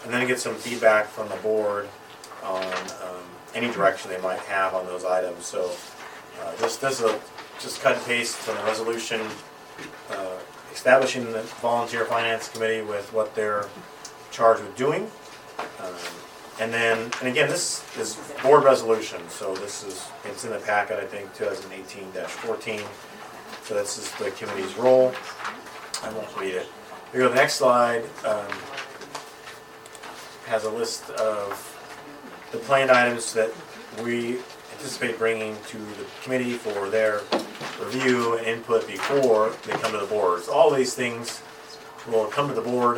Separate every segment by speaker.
Speaker 1: and then get some feedback from the board on any direction they might have on those items. So this is just cut and paste from the resolution establishing the volunteer finance committee with what they're charged with doing. And again, this is board resolution, so it's in the packet, I think, 2018-14. So this is the committee's role. I won't read it. We go to the next slide. Has a list of the planned items that we anticipate bringing to the committee for their review and input before they come to the board. So all these things will come to the board.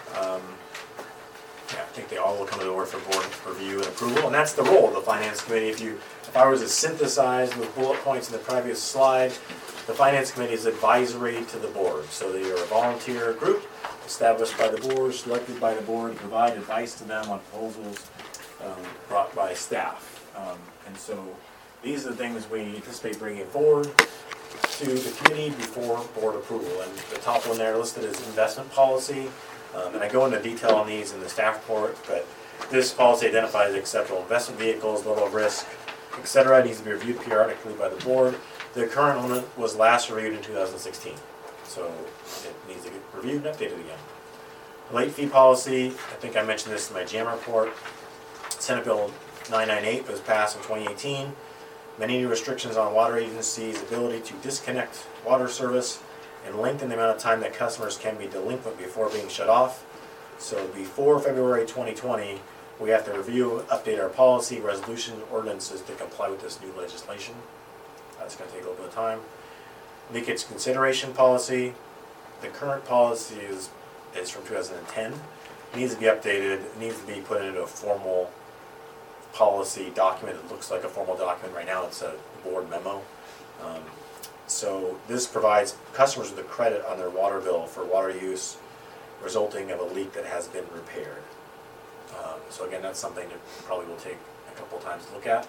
Speaker 1: I think they all will come to the board for board review and approval, and that's the role of the finance committee. If I was to synthesize the bullet points in the previous slide, the finance committee is advisory to the board. So they are a volunteer group established by the board, selected by the board, to provide advice to them on proposals brought by staff. And so these are the things we anticipate bringing forward to the committee before board approval. And the top one there listed is investment policy. And I go into detail on these in the staff report, but this policy identifies acceptable investment vehicles, level of risk, etc. It needs to be reviewed periodically by the board. The current one was last reviewed in 2016, so it needs to get reviewed and updated again. Late fee policy, I think I mentioned this in my JAM report. Senate Bill 998 was passed in 2018. Many new restrictions on water agencies' ability to disconnect water service and lengthen the amount of time that customers can be delinquent before being shut off. So before February 2020, we have to review, update our policy, resolution, ordinances to comply with this new legislation. That's going to take a little bit of time. Leakage consideration policy. The current policy is from 2010. It needs to be updated. It needs to be put into a formal policy document. It looks like a formal document right now. It's a board memo. So this provides customers with a credit on their water bill for water use resulting of a leak that has been repaired. So again, that's something that probably will take a couple times to look at.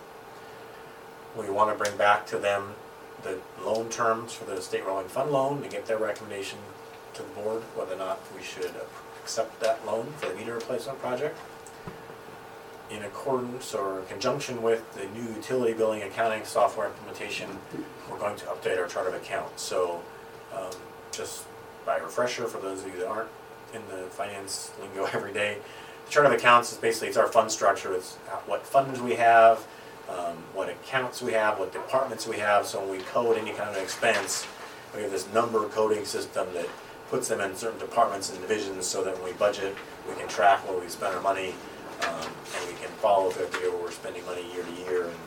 Speaker 1: We want to bring back to them the loan terms for the state revolving fund loan to get their recommendation to the board whether or not we should accept that loan for the meter replacement project. In accordance or in conjunction with the new utility billing accounting software implementation, we're going to update our chart of accounts. So just by refresher for those of you that aren't in the finance lingo every day, the chart of accounts is basically it's our fund structure. It's what funds we have, what accounts we have, what departments we have. So when we code any kind of expense, we have this number coding system that puts them in certain departments and divisions so that when we budget, we can track where we spend our money. And we can follow if every year where we're spending money year to year. And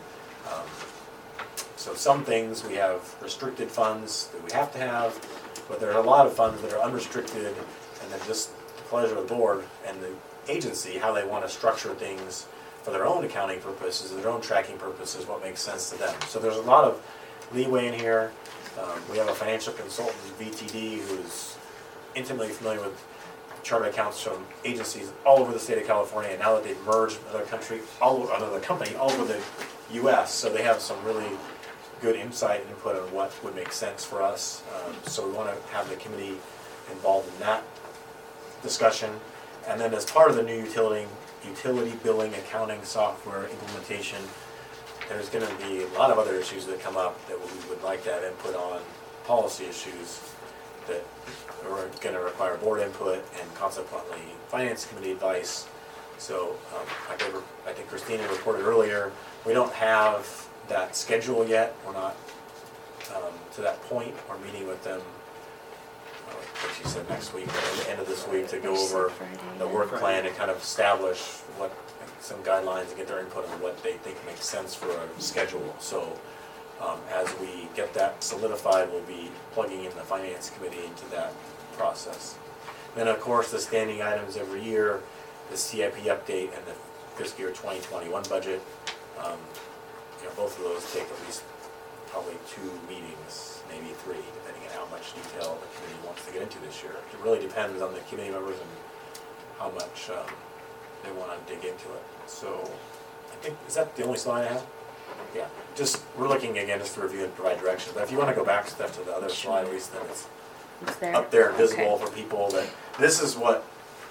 Speaker 1: so some things we have restricted funds that we have to have, but there are a lot of funds that are unrestricted, and then just the pleasure of the board and the agency, how they want to structure things for their own accounting purposes, their own tracking purposes, what makes sense to them. So there's a lot of leeway in here. We have a financial consultant, VTD, who's intimately familiar with chart of accounts from agencies all over the state of California, and now that they've merged with another company all over the U.S., so they have some really good insight and input on what would make sense for us. So we want to have the committee involved in that discussion. And then as part of the new utility billing accounting software implementation, there's going to be a lot of other issues that come up that we would like to have input on, policy issues that are going to require board input and consequently finance committee advice. So I think Christina reported earlier, we don't have that schedule yet. We're not to that point. We're meeting with them, like she said, next week or at the end of this week to go over the work plan and kind of establish some guidelines and get their input on what they think makes sense for a schedule. So as we get that solidified, we'll be plugging in the finance committee into that process. Then of course the standing items every year, the CIP update and the fiscal year 2021 budget. Both of those take at least probably 2 meetings, maybe 3, depending on how much detail the committee wants to get into this year. It really depends on the committee members and how much they want to dig into it. So I think, is that the only slide I have? Yeah, we're looking again just to review and provide directions. But if you want to go back to the other slide, at least then it's
Speaker 2: there?
Speaker 1: up there and visible for people that this is what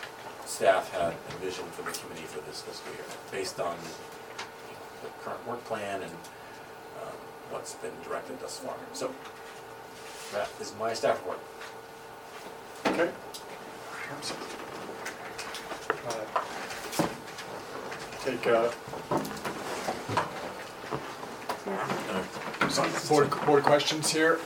Speaker 1: staff had envisioned for the committee for this fiscal year, based on the current work plan and what's been directed thus far. So that is my staff report.
Speaker 2: Okay. Take some board questions here.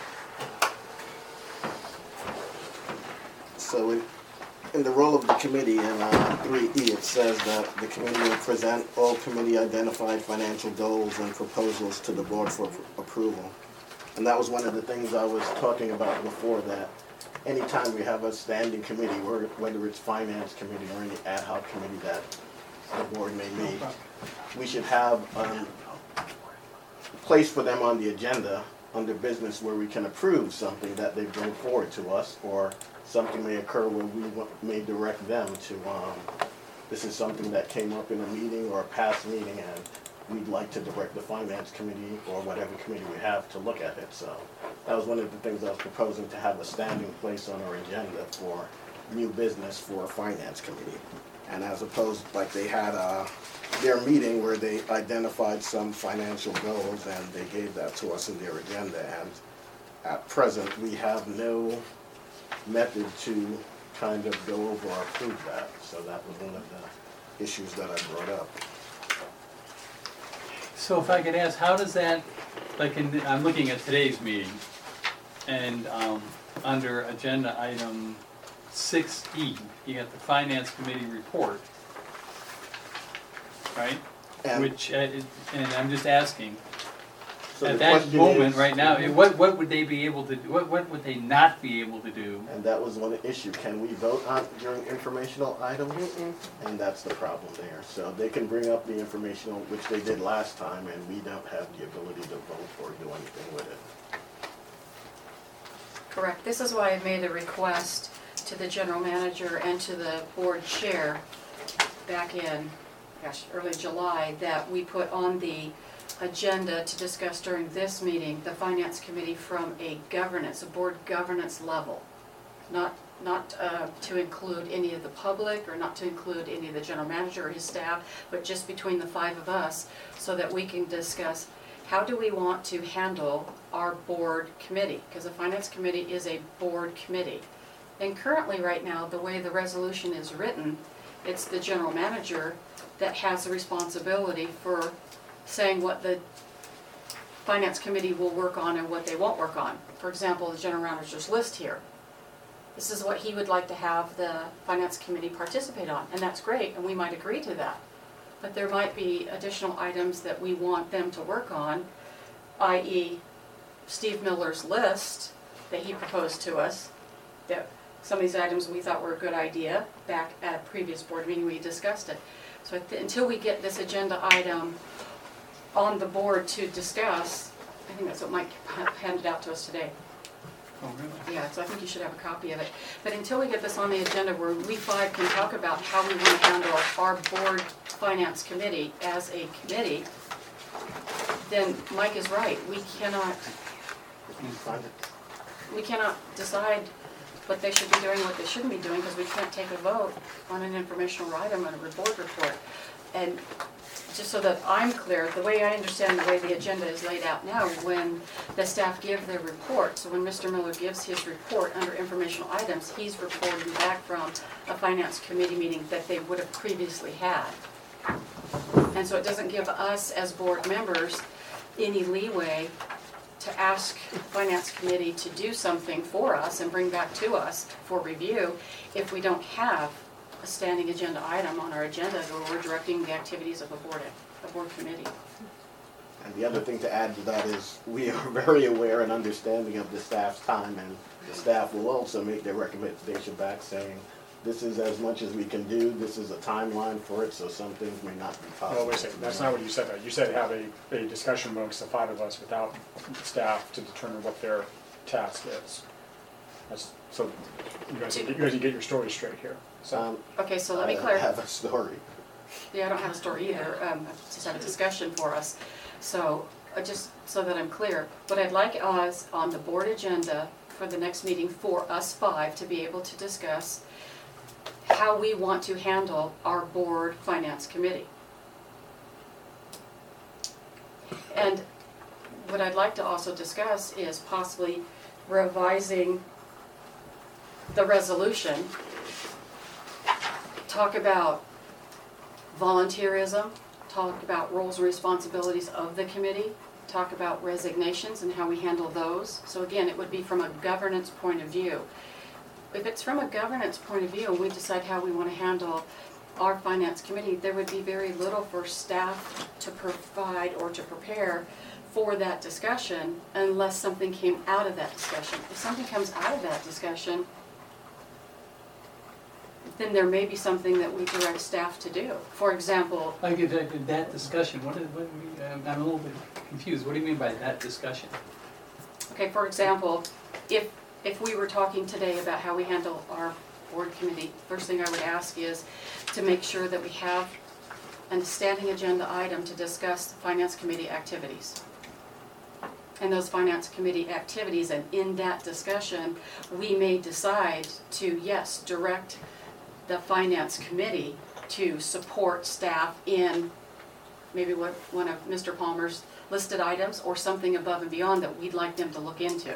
Speaker 3: So in the role of the committee in 3E, it says that the committee will present all committee identified financial goals and proposals to the board for approval. And that was one of the things I was talking about before, that anytime we have a standing committee, whether it's finance committee or any ad hoc committee that the board may make, we should have a place for them on the agenda under business where we can approve something that they bring forward to us, or something may occur where we may direct them to, this is something that came up in a meeting or a past meeting and we'd like to direct the finance committee or whatever committee we have to look at it. So that was one of the things I was proposing, to have a standing place on our agenda for new business for a finance committee. And as opposed, like they had their meeting where they identified some financial goals and they gave that to us in their agenda. And at present, we have no method to kind of go over or approve that. So that was one of the issues that I brought up.
Speaker 4: So if I could ask, how does that, like I'm looking at today's meeting, and under agenda item 6E, you got the Finance Committee report, right?
Speaker 3: And
Speaker 4: and I'm just asking,
Speaker 3: so
Speaker 4: at
Speaker 3: the
Speaker 4: that
Speaker 3: question
Speaker 4: moment
Speaker 3: is,
Speaker 4: right now, what would they be able to do? What would they not be able to do?
Speaker 3: and that was one issue. Can we vote on during informational items? And that's the problem there. So they can bring up the informational, which they did last time, and we don't have the ability to vote or do anything with it.
Speaker 5: Correct. This is why I made a request to the general manager and to the board chair back in, early July, that we put on the agenda to discuss during this meeting the finance committee from a board governance level, not to include any of the public or not to include any of the general manager or his staff, but just between the five of us, so that we can discuss how do we want to handle our board committee, because the finance committee is a board committee. And currently right now, the way the resolution is written, it's the general manager that has the responsibility for saying what the finance committee will work on and what they won't work on. For example, the general manager's list here. This is what he would like to have the finance committee participate on, and that's great, and we might agree to that. But there might be additional items that we want them to work on, i.e. Steve Miller's list that he proposed to us, that some of these items we thought were a good idea. Back at a previous board meeting, we discussed it. So until we get this agenda item on the board to discuss, I think that's what Mike handed out to us today.
Speaker 4: Oh, really?
Speaker 5: Yeah, so I think you should have a copy of it. But until we get this on the agenda where we five can talk about how we want to handle our board finance committee as a committee, then Mike is right. We cannot decide what they should be doing, what they shouldn't be doing, because we can't take a vote on an informational item on a board report. And just so that I'm clear, the way I understand the way the agenda is laid out now, when the staff give their report, so when Mr. Miller gives his report under informational items, he's reporting back from a finance committee meeting that they would have previously had. And so it doesn't give us as board members any leeway to ask finance committee to do something for us and bring back to us for review if we don't have a standing agenda item on our agenda where we're directing the activities of a board committee.
Speaker 3: And the other thing to add to that is we are very aware and understanding of the staff's time, and the staff will also make their recommendation back saying, this is as much as we can do, this is a timeline for it, so some things may not be possible.
Speaker 2: Well, wait a second, that's not what you said though. You said have a discussion amongst the five of us without staff to determine what their task is. So you guys get your story straight here. So
Speaker 5: Okay, so let me
Speaker 3: I
Speaker 5: clarify.
Speaker 3: have a story.
Speaker 5: Yeah, I don't have a story either. Just have a discussion for us. So just so that I'm clear, what I'd like is on the board agenda for the next meeting for us five to be able to discuss how we want to handle our board finance committee. And what I'd like to also discuss is possibly revising the resolution. Talk about volunteerism, talk about roles and responsibilities of the committee, talk about resignations and how we handle those. So again, it would be from a governance point of view. If it's from a governance point of view and we decide how we want to handle our finance committee, there would be very little for staff to provide or to prepare for that discussion unless something came out of that discussion. If something comes out of that discussion, then there may be something that we direct staff to do. For example,
Speaker 4: Like that discussion, I'm a little bit confused. What do you mean by that discussion?
Speaker 5: okay, for example, if we were talking today about how we handle our board committee, first thing I would ask is to make sure that we have a standing agenda item to discuss the finance committee activities. And those finance committee activities, and in that discussion, we may decide to, yes, direct the finance committee to support staff in maybe one of Mr. Palmer's listed items or something above and beyond that we'd like them to look into.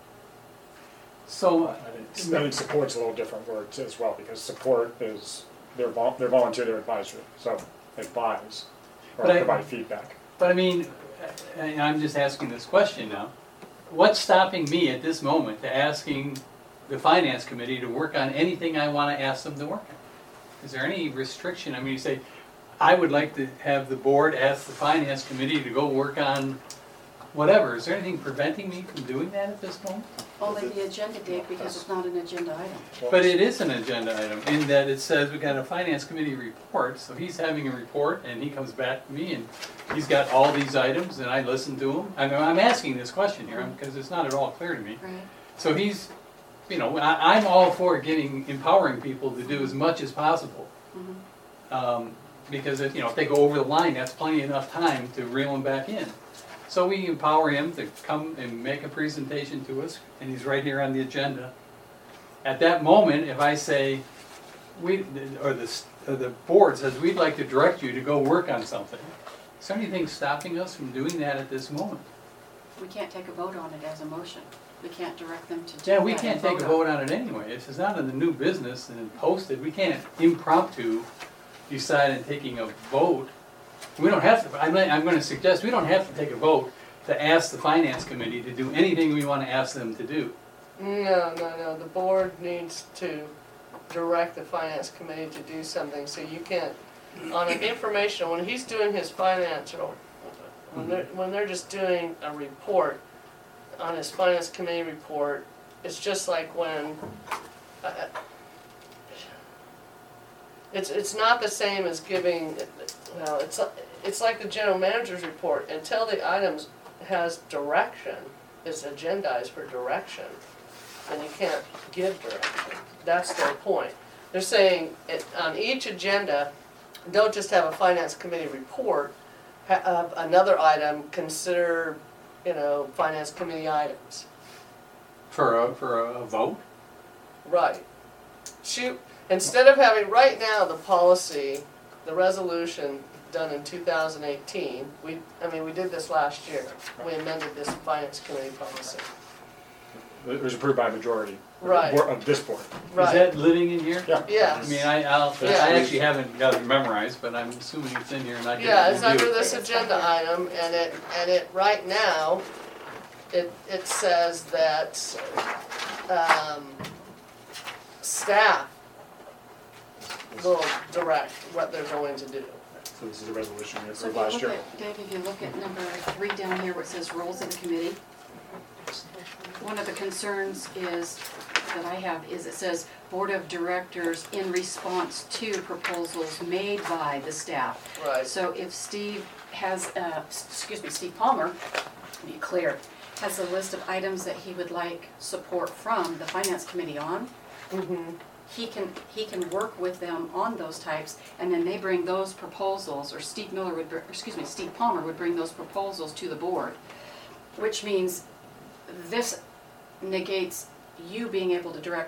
Speaker 4: So,
Speaker 2: I think support's a little different word as well, because support is, they're volunteer, they're advisory, so advise or
Speaker 4: But I-
Speaker 2: provide feedback.
Speaker 4: but I mean, and I'm just asking this question now. What's stopping me at this moment to asking the finance committee to work on anything I want to ask them to work on? Is there any restriction? I mean, you say, I would like to have the board ask the finance committee to go work on whatever. Is there anything preventing me from doing that at this moment?
Speaker 5: Only the agenda date because it's not an agenda item.
Speaker 4: But it is an agenda item in that it says we got a finance committee report, so he's having a report and he comes back to me and he's got all these items and I listen to him. I mean, I'm asking this question here because it's not at all clear to me.
Speaker 5: Right.
Speaker 4: So he's, I'm all for empowering people to do as much as possible. Because if they go over the line, that's plenty enough time to reel them back in. So we empower him to come and make a presentation to us, and he's right here on the agenda. At that moment, if I say, the board says, we'd like to direct you to go work on something, is there anything stopping us from doing that at this moment?
Speaker 5: We can't take a vote on it as a motion. We can't direct them to do that.
Speaker 4: Yeah, we
Speaker 5: and
Speaker 4: can't take a vote on it anyway. If it's not in the new business and posted, we can't impromptu decide on taking a vote. We don't have to, I'm going to suggest we don't have to take a vote to ask the finance committee to do anything we want to ask them to do.
Speaker 6: No, the board needs to direct the finance committee to do something, so you can't, on an information, when he's doing his financial, when they're just doing a report, on his finance committee report, it's just like when, it's not the same as giving, well, it's like the general manager's report, until the items has direction, it's agendized for direction, then you can't give direction. That's their point. They're saying on each agenda, don't just have a finance committee report, have another item, consider, finance committee items.
Speaker 4: For a vote?
Speaker 6: Right. Instead of having, right now, the policy, the resolution done in 2018, we did this last year. We amended this finance committee policy.
Speaker 2: It was approved by a majority
Speaker 6: Right.
Speaker 2: of this board.
Speaker 6: Right.
Speaker 4: Is that living in here?
Speaker 2: Yeah.
Speaker 6: Yes.
Speaker 4: I mean, I
Speaker 6: Yeah.
Speaker 4: actually haven't got it memorized, but I'm assuming it's in here and I can
Speaker 6: Yeah, it's
Speaker 4: review
Speaker 6: under
Speaker 4: it.
Speaker 6: this agenda item, and it, right now, it says that, staff will direct what they're going to do.
Speaker 2: So this is a resolution we
Speaker 5: So
Speaker 2: approved
Speaker 5: if you
Speaker 2: last
Speaker 5: look
Speaker 2: year.
Speaker 5: at, Dave, if you look at number 3 down here where it says roles of the committee, one of the concerns that I have is it says Board of Directors in response to proposals made by the staff.
Speaker 6: Right.
Speaker 5: So if Steve has, Steve Palmer, to be clear, has a list of items that he would like support from the finance committee on, he can work with them on those types, and then they bring those proposals, or Steve Palmer would bring those proposals to the board, which means this negates you being able to direct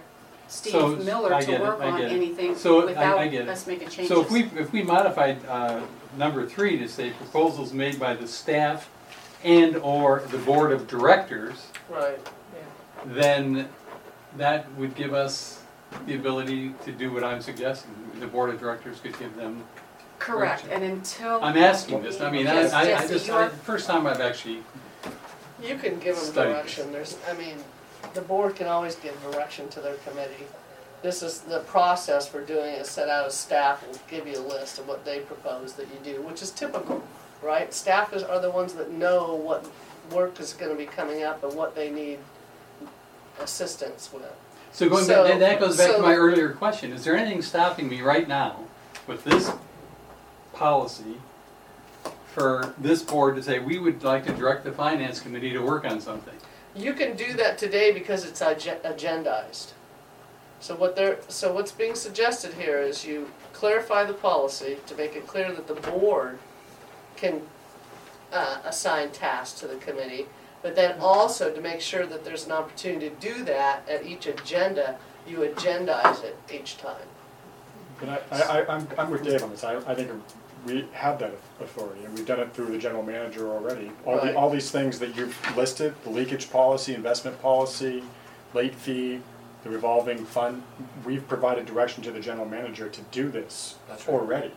Speaker 4: So,
Speaker 5: Steve Miller
Speaker 4: I
Speaker 5: to
Speaker 4: get it,
Speaker 5: work
Speaker 4: I
Speaker 5: on
Speaker 4: get it.
Speaker 5: anything
Speaker 4: So,
Speaker 5: without
Speaker 4: I get it.
Speaker 5: us making changes.
Speaker 4: So if we modified number 3 to say proposals made by the staff and/or the board of directors,
Speaker 6: Right,
Speaker 4: then that would give us the ability to do what I'm suggesting. The board of directors could give them,
Speaker 5: Correct,
Speaker 4: Correction.
Speaker 5: and until.
Speaker 4: I'm asking this, I mean,
Speaker 5: Yes, yes,
Speaker 4: just,
Speaker 5: you are-
Speaker 4: first time I've actually,
Speaker 6: you can give them
Speaker 4: Study.
Speaker 6: direction, the board can always give direction to their committee. This is, the process for doing it, set out a staff will give you a list of what they propose that you do, which is typical, right? Staff are the ones that know what work is gonna be coming up and what they need assistance with.
Speaker 4: so going
Speaker 6: So-
Speaker 4: back, that goes back to
Speaker 6: so-
Speaker 4: my earlier question. Is there anything stopping me right now with this policy for this board to say, we would like to direct the finance committee to work on something?
Speaker 6: You can do that today because it's agendized. So what's being suggested here is you clarify the policy to make it clear that the board can assign tasks to the committee, but then also to make sure that there's an opportunity to do that at each agenda, you agendize it each time.
Speaker 2: But I'm with Dave on this. I think we have that authority, and we've done it through the general manager already.
Speaker 6: Right.
Speaker 2: All these things that you've listed, the leakage policy, investment policy, late fee, the revolving fund, we've provided direction to the general manager to do this
Speaker 1: That's right.
Speaker 2: already.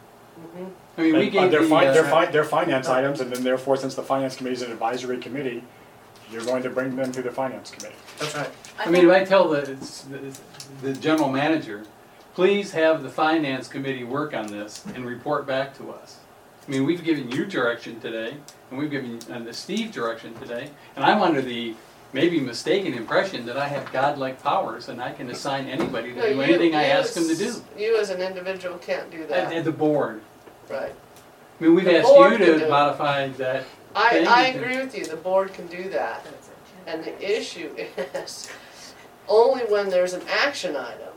Speaker 4: I mean, we
Speaker 2: And,
Speaker 4: gave
Speaker 2: they're finance items, and then therefore, since the finance committee is an advisory committee, you're going to bring them to the finance committee.
Speaker 1: That's right.
Speaker 4: I mean, if I tell the general manager, please have the finance committee work on this and report back to us. I mean, we've given you direction today, and we've given the Steve direction today, and I'm under the maybe mistaken impression that I have godlike powers and I can assign anybody
Speaker 6: No,
Speaker 4: to do
Speaker 6: you-
Speaker 4: anything I
Speaker 6: you
Speaker 4: ask them to
Speaker 6: as-
Speaker 4: do.
Speaker 6: You as an individual can't do
Speaker 4: At
Speaker 6: that,
Speaker 4: the board.
Speaker 6: right?
Speaker 4: I mean, we've
Speaker 6: The
Speaker 4: asked
Speaker 6: board
Speaker 4: you
Speaker 6: can do
Speaker 4: to
Speaker 6: it.
Speaker 4: modify that.
Speaker 6: I
Speaker 4: thing.
Speaker 6: agree with you, the board can do that. And the issue is, only when there's an action item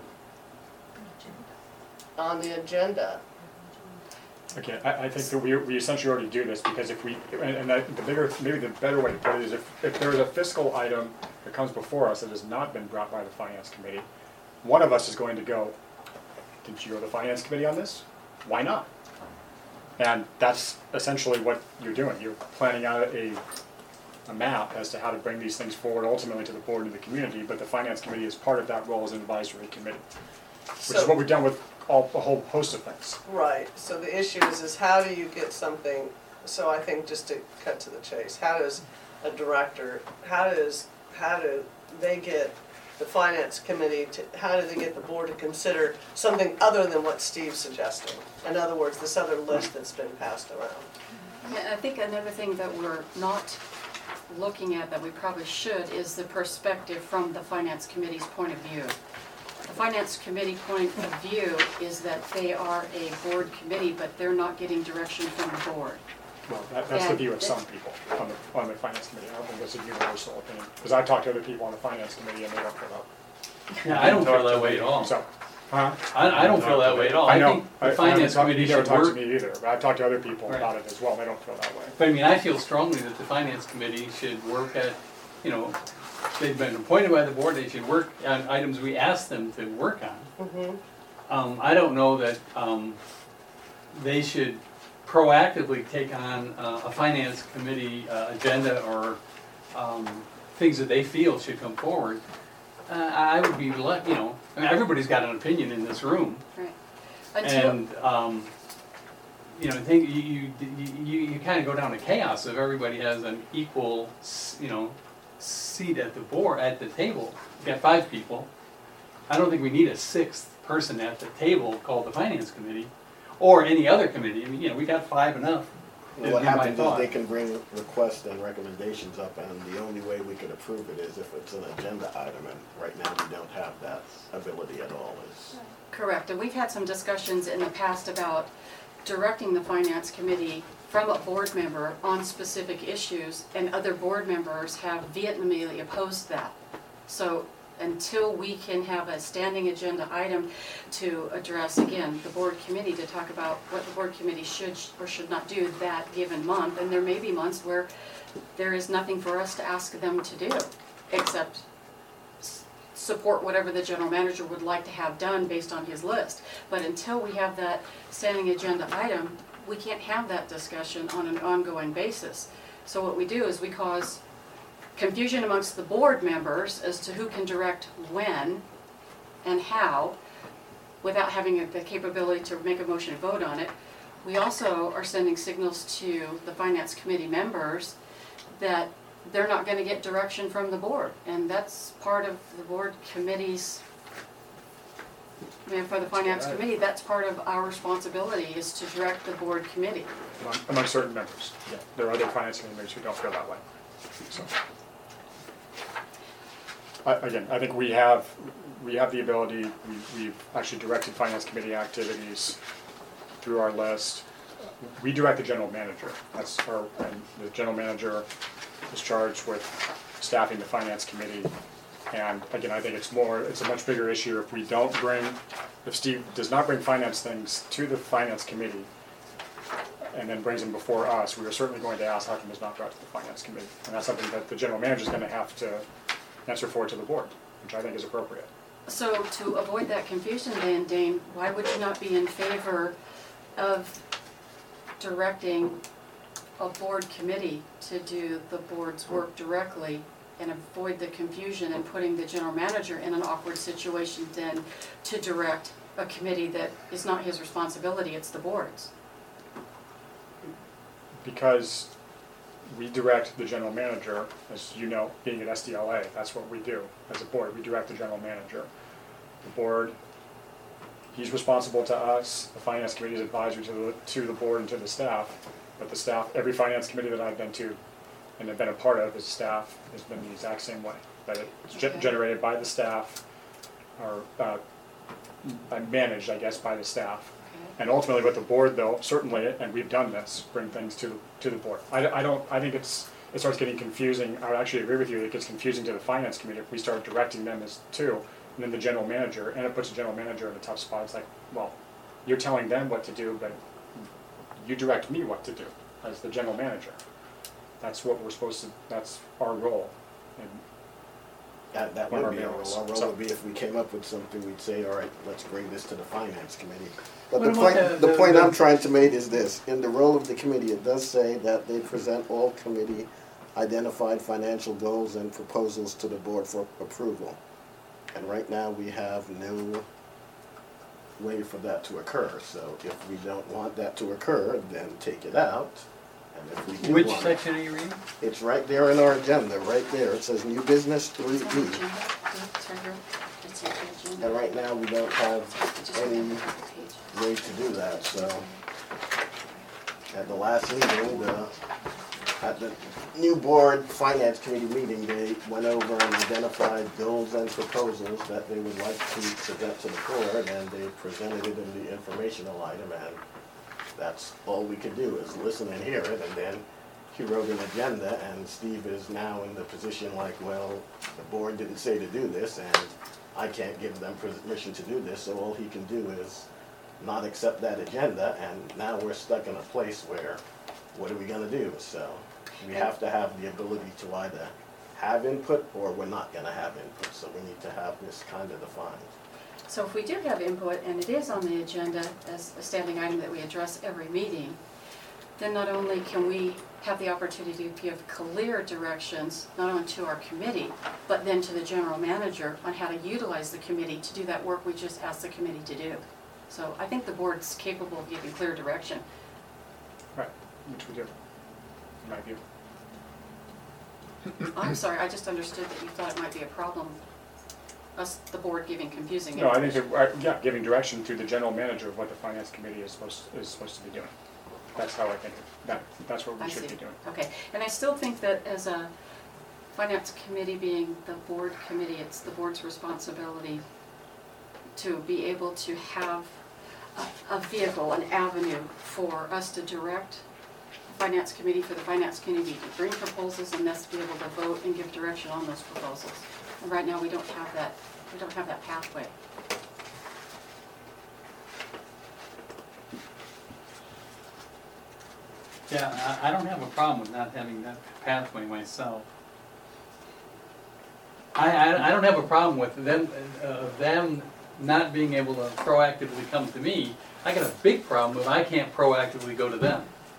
Speaker 6: on the agenda.
Speaker 2: Okay, I think that we essentially already do this, because if we, maybe the better way to put it is if there is a fiscal item that comes before us that has not been brought by the finance committee, one of us is going to go, didn't you go to the finance committee on this? Why not? And that's essentially what you're doing. You're planning out a map as to how to bring these things forward ultimately to the board and the community, but the finance committee is part of that role as an advisory committee, which is what we've done with a whole host of things.
Speaker 6: Right, so the issue is how do you get something, so I think just to cut to the chase, how does a director, how do they get the finance committee to, how do they get the board to consider something other than what Steve's suggesting? In other words, this other list that's been passed around.
Speaker 5: Yeah, I think another thing that we're not looking at that we probably should is the perspective from the finance committee's point of view. The finance committee point of view is that they are a board committee, but they're not getting direction from the board.
Speaker 2: Well, that's the
Speaker 5: And
Speaker 2: view of some people on the finance committee. I don't think that's a universal opinion, because I've talked to other people on the finance committee and they don't feel that.
Speaker 4: Yeah, I don't feel that way at all.
Speaker 2: So, huh?
Speaker 4: I don't feel that way at all. I
Speaker 2: know.
Speaker 4: think the finance committee
Speaker 2: You never
Speaker 4: should
Speaker 2: talked to
Speaker 4: work.
Speaker 2: me either, but I've talked to other people
Speaker 4: Right.
Speaker 2: about it as well, and they don't feel that way.
Speaker 4: But I mean, I feel strongly that the finance committee should work at, they've been appointed by the board, they should work on items we ask them to work on. I don't know that they should proactively take on a finance committee agenda or things that they feel should come forward. I would be, everybody's got an opinion in this room.
Speaker 5: Right. Until,
Speaker 4: And, you kind of go down to chaos if everybody has an equal, seat at the board, at the table. You've got 5 people. I don't think we need a 6th person at the table called the finance committee, or any other committee. I mean, we got 5 enough.
Speaker 3: Well, what
Speaker 4: Is my
Speaker 3: happens is
Speaker 4: thought.
Speaker 3: they can bring requests and recommendations up, and the only way we could approve it is if it's an agenda item, and right now we don't have that ability at all.
Speaker 5: correct, and we've had some discussions in the past about directing the finance committee from a board member on specific issues, and other board members have vehemently opposed that. So until we can have a standing agenda item to address, again, the board committee, to talk about what the board committee should or should not do that given month, and there may be months where there is nothing for us to ask them to do, except support whatever the general manager would like to have done based on his list. But until we have that standing agenda item, we can't have that discussion on an ongoing basis. So what we do is we cause confusion amongst the board members as to who can direct when and how, without having the capability to make a motion and vote on it. We also are sending signals to the finance committee members that they're not gonna get direction from the board. And that's part of the board committee's, for the finance committee, that's part of our responsibility, is to direct the board committee.
Speaker 2: Among certain members. Yeah. There are other finance committee members who don't feel that way. So, again, I think we have the ability, we've actually directed finance committee activities through our list. We direct the general manager. That's our, and the general manager is charged with staffing the finance committee. And again, I think it's a much bigger issue if Steve does not bring finance things to the finance committee and then brings them before us, we are certainly going to ask how come it's not brought to the finance committee. And that's something that the general manager is going to have to answer for to the board, which I think is appropriate.
Speaker 5: So to avoid that confusion then, Dane, why would you not be in favor of directing a board committee to do the board's work directly and avoid the confusion and putting the general manager in an awkward situation then to direct a committee that is not his responsibility, it's the board's?
Speaker 2: Because we direct the general manager, as you know, being at SDLA, that's what we do as a board, we direct the general manager. The board, he's responsible to us, the finance committee is advisory to the board and to the staff, but the staff, every finance committee that I've been to and have been a part of as staff has been the exact same way, that it's
Speaker 5: Okay.
Speaker 2: generated by the staff, or managed, I guess, by the staff. And ultimately with the board though, certainly, and we've done this, bring things to the board. I think it starts getting confusing. I would actually agree with you, it gets confusing to the finance committee if we start directing them as two, and then the general manager, and it puts the general manager in a tough spot. It's like, well, you're telling them what to do, but you direct me what to do as the general manager. That's what we're supposed to, that's our role. And
Speaker 3: That
Speaker 2: One of
Speaker 3: would be
Speaker 2: our
Speaker 3: our
Speaker 2: mailers.
Speaker 3: role. Our role
Speaker 2: So-
Speaker 3: would be if we came up with something, we'd say, all right, let's bring this to the finance committee. But
Speaker 4: What
Speaker 3: the
Speaker 4: about
Speaker 3: point,
Speaker 4: the-
Speaker 3: the point
Speaker 4: the-
Speaker 3: I'm trying to make is this, in the role of the committee, it does say that they present all committee identified financial goals and proposals to the board for approval. And right now, we have no way for that to occur, so if we don't want that to occur, then take it out. And if we do
Speaker 4: Which
Speaker 3: want it,
Speaker 4: section are you reading?
Speaker 3: it's right there in our agenda, right there. It says new business
Speaker 5: It's on the
Speaker 3: 3E.
Speaker 5: agenda. It's right here. It's on the agenda.
Speaker 3: And right now, we don't have
Speaker 5: Just
Speaker 3: any
Speaker 5: look at the page.
Speaker 3: way to do that, so. At the last meeting, at the new board finance committee meeting, they went over and identified goals and proposals that they would like to present to the board, and they presented it in the informational item, and that's all we could do, is listen and hear it, and then he wrote an agenda, and Steve is now in the position like, well, the board didn't say to do this, and I can't give them permission to do this, so all he can do is not accept that agenda, and now we're stuck in a place where, what are we gonna do? So, we have to have the ability to either have input, or we're not gonna have input, so we need to have this kind of defined.
Speaker 5: So if we do have input, and it is on the agenda as a standing item that we address every meeting, then not only can we have the opportunity to give clear directions, not only to our committee, but then to the general manager on how to utilize the committee to do that work we just asked the committee to do. So I think the board's capable of giving clear direction.
Speaker 2: right, which we do, in my view.
Speaker 5: I'm sorry, I just understood that you thought it might be a problem, us, the board, giving confusing
Speaker 2: No, I think,
Speaker 5: information.
Speaker 2: yeah, giving direction to the general manager of what the finance committee is supposed to be doing. That's how I think, that's what
Speaker 5: I
Speaker 2: we should
Speaker 5: see.
Speaker 2: be doing.
Speaker 5: Okay, and I still think that as a finance committee being the board committee, it's the board's responsibility to be able to have a vehicle, an avenue for us to direct the finance committee, for the finance committee to bring proposals and us to be able to vote and give direction on those proposals. And right now, we don't have that pathway.
Speaker 4: Yeah, I don't have a problem with not having that pathway myself. I don't have a problem with them not being able to proactively come to me. I got a big problem if I can't proactively go to them.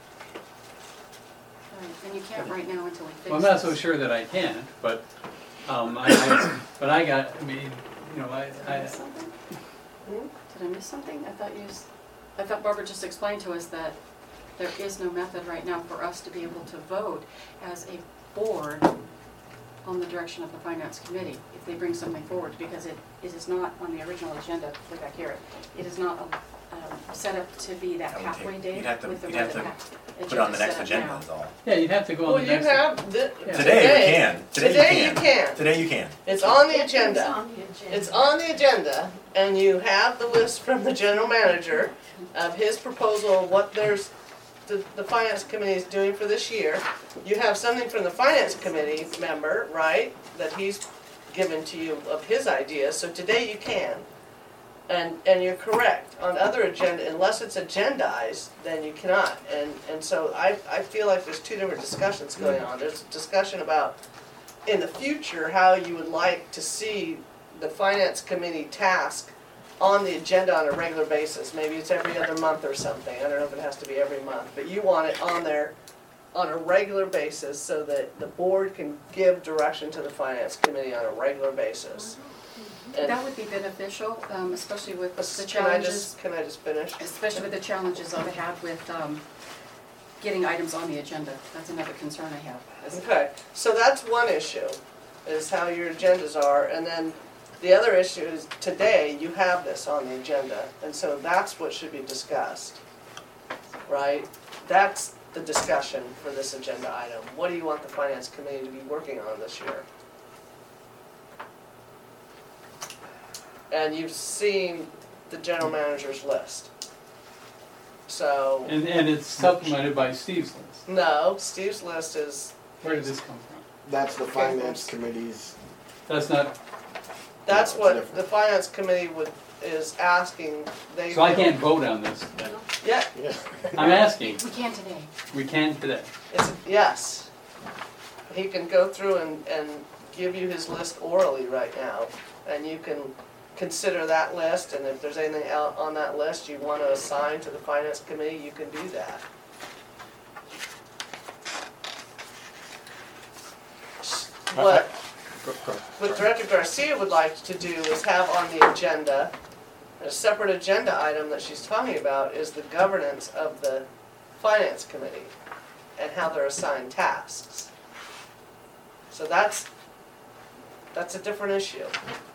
Speaker 5: Right, and you can't right now until we fix
Speaker 4: Well, I'm not so
Speaker 5: this.
Speaker 4: sure that I can, but, but I mean, you know,
Speaker 5: Did I miss something? Did I miss something? I thought Barbara just explained to us that there is no method right now for us to be able to vote as a board on the direction of the finance committee if they bring something forward, because it is not on the original agenda, way back here. It is not set up to be that
Speaker 1: That would
Speaker 5: halfway
Speaker 1: take-
Speaker 5: date
Speaker 1: you'd have to-
Speaker 5: with the
Speaker 1: you'd
Speaker 5: way
Speaker 1: have
Speaker 5: the
Speaker 1: to
Speaker 5: agenda's
Speaker 1: Put it on the next
Speaker 5: set up
Speaker 1: agenda
Speaker 5: now.
Speaker 1: is all.
Speaker 4: yeah, you'd have to go on
Speaker 6: Well,
Speaker 4: the
Speaker 6: you
Speaker 4: next.
Speaker 6: have,
Speaker 4: Yeah.
Speaker 1: Today you can.
Speaker 6: Today you can.
Speaker 1: Today you can.
Speaker 6: It's on the agenda. It's on the agenda, and you have the list from the general manager of his proposal, what the finance committee is doing for this year. You have something from the finance committee member, right, that he's given to you of his ideas, so today you can. And you're correct, on other agenda, unless it's agendized, then you cannot. And so I feel like there's two different discussions going on. There's a discussion about, in the future, how you would like to see the finance committee task on the agenda on a regular basis. Maybe it's every other month or something. I don't know if it has to be every month, but you want it on there on a regular basis so that the board can give direction to the finance committee on a regular basis. And
Speaker 5: That would be beneficial, especially with the
Speaker 6: can I
Speaker 5: challenges,
Speaker 6: just finish?
Speaker 5: especially with the challenges I've had with getting items on the agenda. That's another concern I have.
Speaker 6: Okay, so that's one issue, is how your agendas are, and then the other issue is today you have this on the agenda, and so that's what should be discussed, right? That's the discussion for this agenda item. What do you want the finance committee to be working on this year? And you've seen the general manager's list. So,
Speaker 4: And it's supplemented by Steve's list.
Speaker 6: no, Steve's list is,
Speaker 4: Where did this come from?
Speaker 3: That's the finance committee's,
Speaker 4: That's not,
Speaker 6: that's
Speaker 3: It's
Speaker 6: what
Speaker 3: different.
Speaker 6: the finance committee is asking. They
Speaker 4: so I can't vote on this.
Speaker 6: Yeah,
Speaker 3: yeah.
Speaker 4: I'm asking.
Speaker 5: We can today.
Speaker 4: We can today.
Speaker 6: yes. He can go through and give you his list orally right now, and you can consider that list, and if there's anything out on that list you want to assign to the finance committee, you can do that. What Director Garcia would like to do is have on the agenda, a separate agenda item that she's talking about is the governance of the finance committee and how they're assigned tasks. So that's a different issue.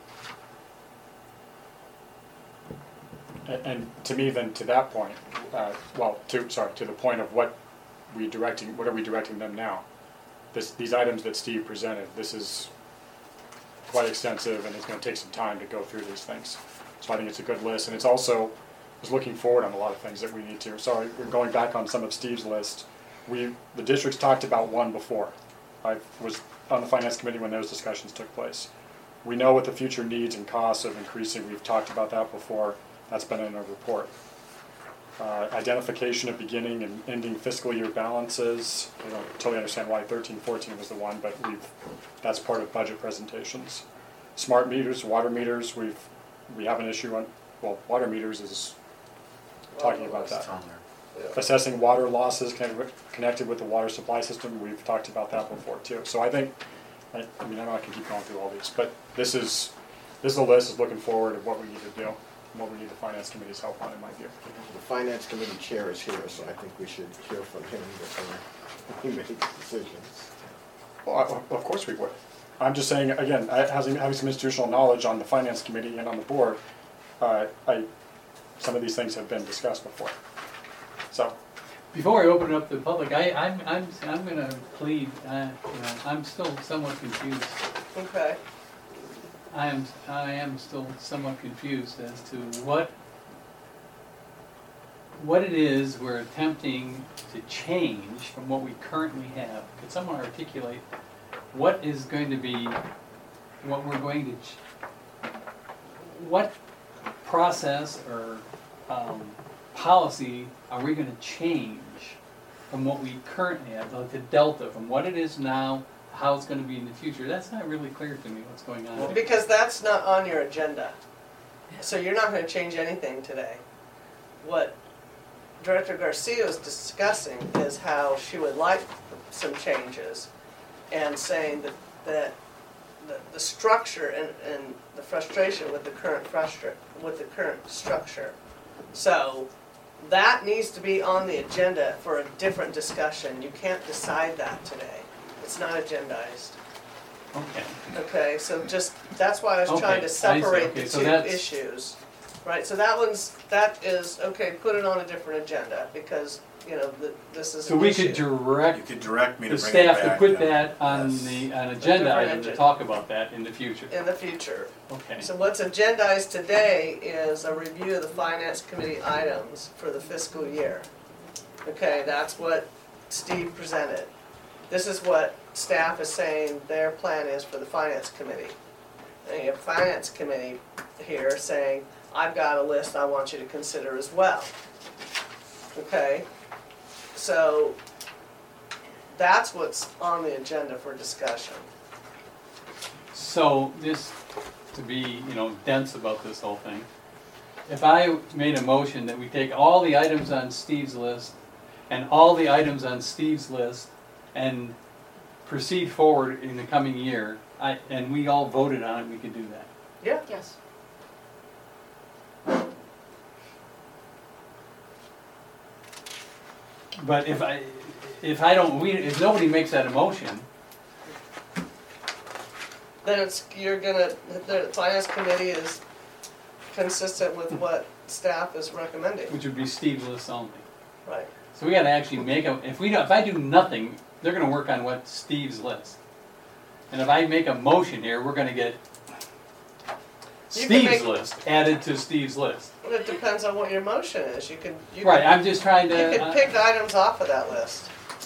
Speaker 2: And to me, then, to that point, to the point of what are we directing them now? These items that Steve presented, this is quite extensive, and it's gonna take some time to go through these things. So I think it's a good list, and it's also, is looking forward on a lot of things that we need to. Sorry, we're going back on some of Steve's list. The districts talked about one before. I was on the finance committee when those discussions took place. We know what the future needs and costs of increasing, we've talked about that before. That's been in a report. Identification of beginning and ending fiscal year balances. I don't totally understand why 13-14 was the one, but that's part of budget presentations. Smart meters, water meters, we have an issue on, water meters is talking about that.
Speaker 1: It's on there.
Speaker 6: Yeah.
Speaker 2: Assessing water losses connected with the water supply system, we've talked about that before too. So I think, I'm not gonna keep going through all these, but this is a list, is looking forward of what we need to do, and what we need the finance committee's help on, in my view.
Speaker 3: The finance committee chair is here, so I think we should hear from him before he makes decisions.
Speaker 2: Well, of course we would. I'm just saying, again, having some institutional knowledge on the finance committee and on the board, some of these things have been discussed before. So,
Speaker 4: Before I open it up to the public, I'm gonna plead, I'm still somewhat confused.
Speaker 6: Okay.
Speaker 4: I am still somewhat confused as to what it is we're attempting to change from what we currently have. Could someone articulate what is going to be, what we're going to, what process or policy are we going to change from what we currently have, like the delta, from what it is now how it's gonna be in the future. That's not really clear to me what's going on.
Speaker 6: Because that's not on your agenda. So you're not gonna change anything today. What Director Garcia is discussing is how she would like some changes and saying that the structure and the frustration with the current structure. So that needs to be on the agenda for a different discussion. You can't decide that today. It's not agendized.
Speaker 4: Okay.
Speaker 6: Okay, so just, that's why I was
Speaker 4: Okay,
Speaker 6: trying to
Speaker 4: I see.
Speaker 6: separate
Speaker 4: Okay,
Speaker 6: the
Speaker 4: so
Speaker 6: two
Speaker 4: that's-
Speaker 6: issues. Right, so that is, okay, put it on a different agenda, because, you know, this is
Speaker 4: So
Speaker 6: an
Speaker 4: we
Speaker 6: issue.
Speaker 4: could direct
Speaker 1: You could direct me to
Speaker 4: the
Speaker 1: bring it back.
Speaker 4: staff to put
Speaker 1: yeah.
Speaker 4: that on
Speaker 1: Yes.
Speaker 4: the, an agenda
Speaker 6: different
Speaker 4: item to
Speaker 6: agenda.
Speaker 4: talk about that in the future.
Speaker 6: In the future.
Speaker 4: Okay.
Speaker 6: So what's agendized today is a review of the finance committee items for the fiscal year. Okay, that's what Steve presented. This is what staff is saying their plan is for the finance committee. And you have finance committee here saying, I've got a list I want you to consider as well. Okay? So that's what's on the agenda for discussion.
Speaker 4: So, just to be, dense about this whole thing, if I made a motion that we take all the items on Steve's list and all the items on Steve's list and proceed forward in the coming year, and we all voted on it, we could do that.
Speaker 6: Yeah?
Speaker 5: Yes.
Speaker 4: But if nobody makes that a motion,
Speaker 6: Then the finance committee is consistent with what staff is recommending.
Speaker 4: which would be Steve's list only.
Speaker 6: Right.
Speaker 4: So we gotta actually make if I do nothing, they're gonna work on what Steve's list. And if I make a motion here, we're gonna get
Speaker 6: You can
Speaker 4: Steve's
Speaker 6: make-
Speaker 4: list added to Steve's list.
Speaker 6: Well, it depends on what your motion is. You can
Speaker 4: Right, I'm just trying
Speaker 6: you
Speaker 4: to,
Speaker 6: can pick items off of that list.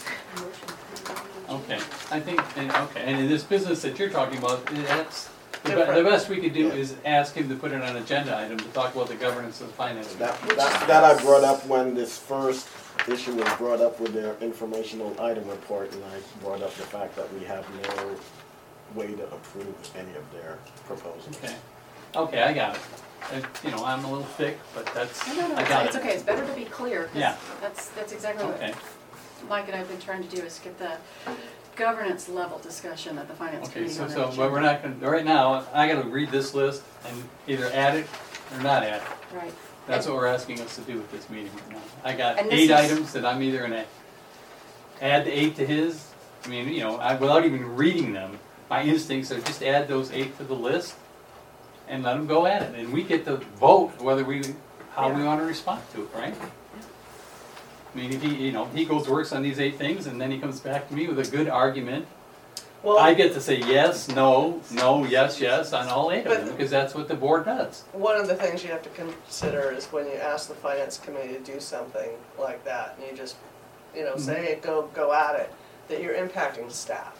Speaker 4: okay, I think, okay, and in this business that you're talking about, that's, the
Speaker 6: Different.
Speaker 4: best we could do
Speaker 3: Yeah.
Speaker 4: is ask him to put it on an agenda item to talk about the governance of the finance.
Speaker 3: That I brought up when this first issue was brought up with their informational item report, and I brought up the fact that we have no way to approve any of their proposals.
Speaker 4: Okay, I got it. I'm a little thick, but that's,
Speaker 5: No,
Speaker 4: I got
Speaker 5: it's
Speaker 4: it.
Speaker 5: okay, it's better to be clear,
Speaker 4: Yeah.
Speaker 5: because that's exactly what
Speaker 4: Okay,
Speaker 5: Mike and I have been trying to do, is get the governance level discussion at the finance
Speaker 4: okay,
Speaker 5: committee.
Speaker 4: so,
Speaker 5: on an
Speaker 4: but we're
Speaker 5: agenda.
Speaker 4: not gonna, right now, I gotta read this list and either add it or not add it.
Speaker 5: Right.
Speaker 4: That's what we're asking us to do at this meeting right now. I got
Speaker 5: And this
Speaker 4: 8
Speaker 5: is-
Speaker 4: items that I'm either gonna add the 8 to his, without even reading them, my instincts are just add those 8 to the list and let them go at it. And we get to vote whether how we wanna respond to it, right? If he goes works on these 8 things and then he comes back to me with a good argument,
Speaker 6: Well,
Speaker 4: I get to say yes, no, no, yes, yes on all 8 of
Speaker 6: But-
Speaker 4: them, because that's what the board does.
Speaker 6: one of the things you have to consider is when you ask the finance committee to do something like that, and you just, say it, go at it, that you're impacting staff.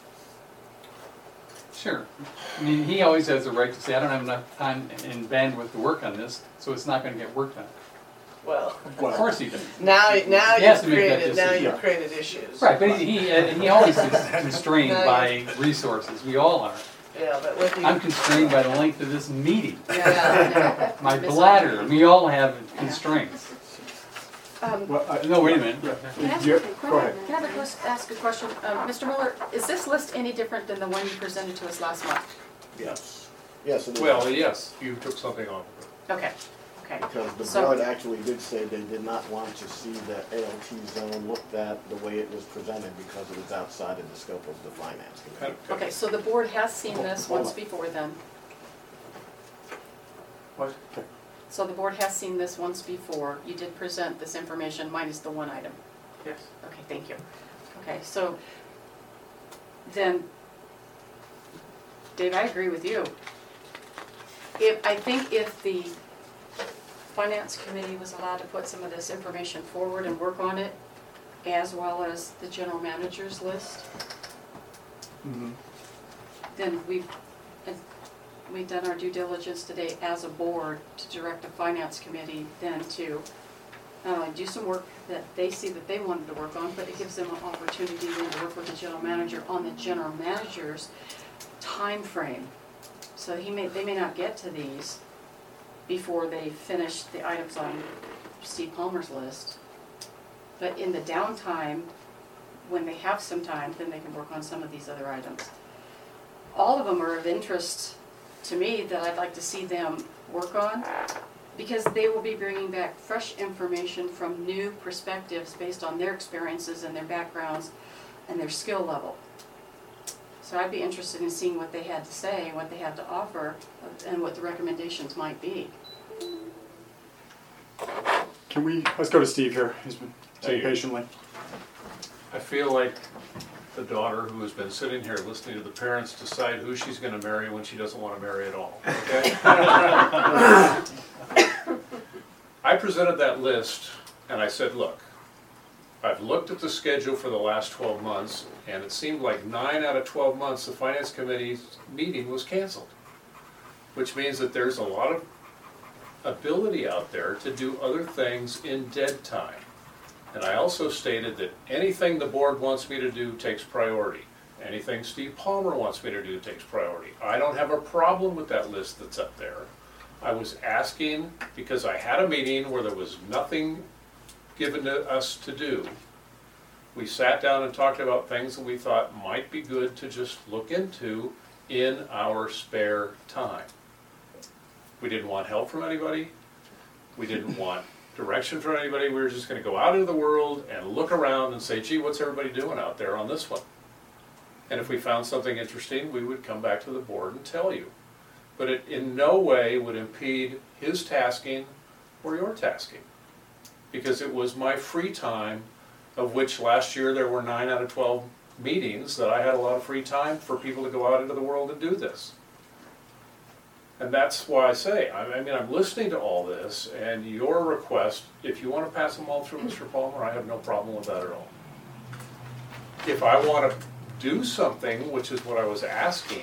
Speaker 4: Sure. He always has the right to say, I don't have enough time and bandwidth to work on this, so it's not gonna get worked on.
Speaker 6: Well,
Speaker 4: Of course he does.
Speaker 6: now
Speaker 4: He has to
Speaker 6: you've
Speaker 4: make that
Speaker 6: created, now
Speaker 4: decision.
Speaker 6: you've created issues.
Speaker 4: Right, but he always is constrained
Speaker 6: No,
Speaker 4: by resources, we all are.
Speaker 6: Yeah, but with you.
Speaker 4: I'm constrained by the length of this meeting,
Speaker 5: Yeah,
Speaker 4: my bladder, we all have constraints.
Speaker 2: Well,
Speaker 4: No, wait a minute.
Speaker 5: Can I ask
Speaker 2: Yeah,
Speaker 5: a
Speaker 2: go ahead.
Speaker 5: Can I ask a question? Mr. Miller, is this list any different than the one you presented to us last month?
Speaker 3: Yes. Yes, it is.
Speaker 7: Well, yes, you took something off.
Speaker 5: Okay, okay.
Speaker 3: Because the
Speaker 5: So-
Speaker 3: board actually did say they did not want to see the ALT zone looked at the way it was presented because it was outside of the scope of the finance committee.
Speaker 5: Okay, so the board has seen this
Speaker 2: Hold
Speaker 5: once
Speaker 2: on.
Speaker 5: before then?
Speaker 2: What? Okay.
Speaker 5: So the board has seen this once before. You did present this information minus the one item.
Speaker 7: Yes.
Speaker 5: Okay, thank you. Okay, so then, Dave, I agree with you. I think if the finance committee was allowed to put some of this information forward and work on it, as well as the general manager's list, then we've done our due diligence today as a board to direct the finance committee then to not only do some work that they see that they wanted to work on, but it gives them an opportunity then to work with the general manager on the general manager's time frame. So they may not get to these before they finish the items on Steve Palmer's list. But in the downtime, when they have some time, then they can work on some of these other items. All of them are of interest to me that I'd like to see them work on, because they will be bringing back fresh information from new perspectives based on their experiences and their backgrounds and their skill level. So I'd be interested in seeing what they had to say, what they had to offer, and what the recommendations might be.
Speaker 2: Let's go to Steve here, he's been sitting
Speaker 7: Thank you.
Speaker 2: patiently.
Speaker 7: I feel like the daughter who has been sitting here listening to the parents decide who she's gonna marry when she doesn't wanna marry at all, okay? I presented that list and I said, look, I've looked at the schedule for the last 12 months and it seemed like 9 out of 12 months the finance committee's meeting was canceled. Which means that there's a lot of ability out there to do other things in dead time. And I also stated that anything the board wants me to do takes priority. Anything Steve Palmer wants me to do takes priority. I don't have a problem with that list that's up there. I was asking because I had a meeting where there was nothing given to us to do. We sat down and talked about things that we thought might be good to just look into in our spare time. We didn't want help from anybody. We didn't want direction from anybody. We were just going to go out into the world and look around and say, gee, what's everybody doing out there on this one? And if we found something interesting, we would come back to the board and tell you. But it in no way would impede his tasking or your tasking. Because it was my free time, of which last year there were 9 out of 12 meetings that I had a lot of free time for people to go out into the world and do this. And that's why I say, I'm listening to all this, and your request, if you want to pass them all through, Mr. Palmer, I have no problem with that at all. If I want to do something, which is what I was asking,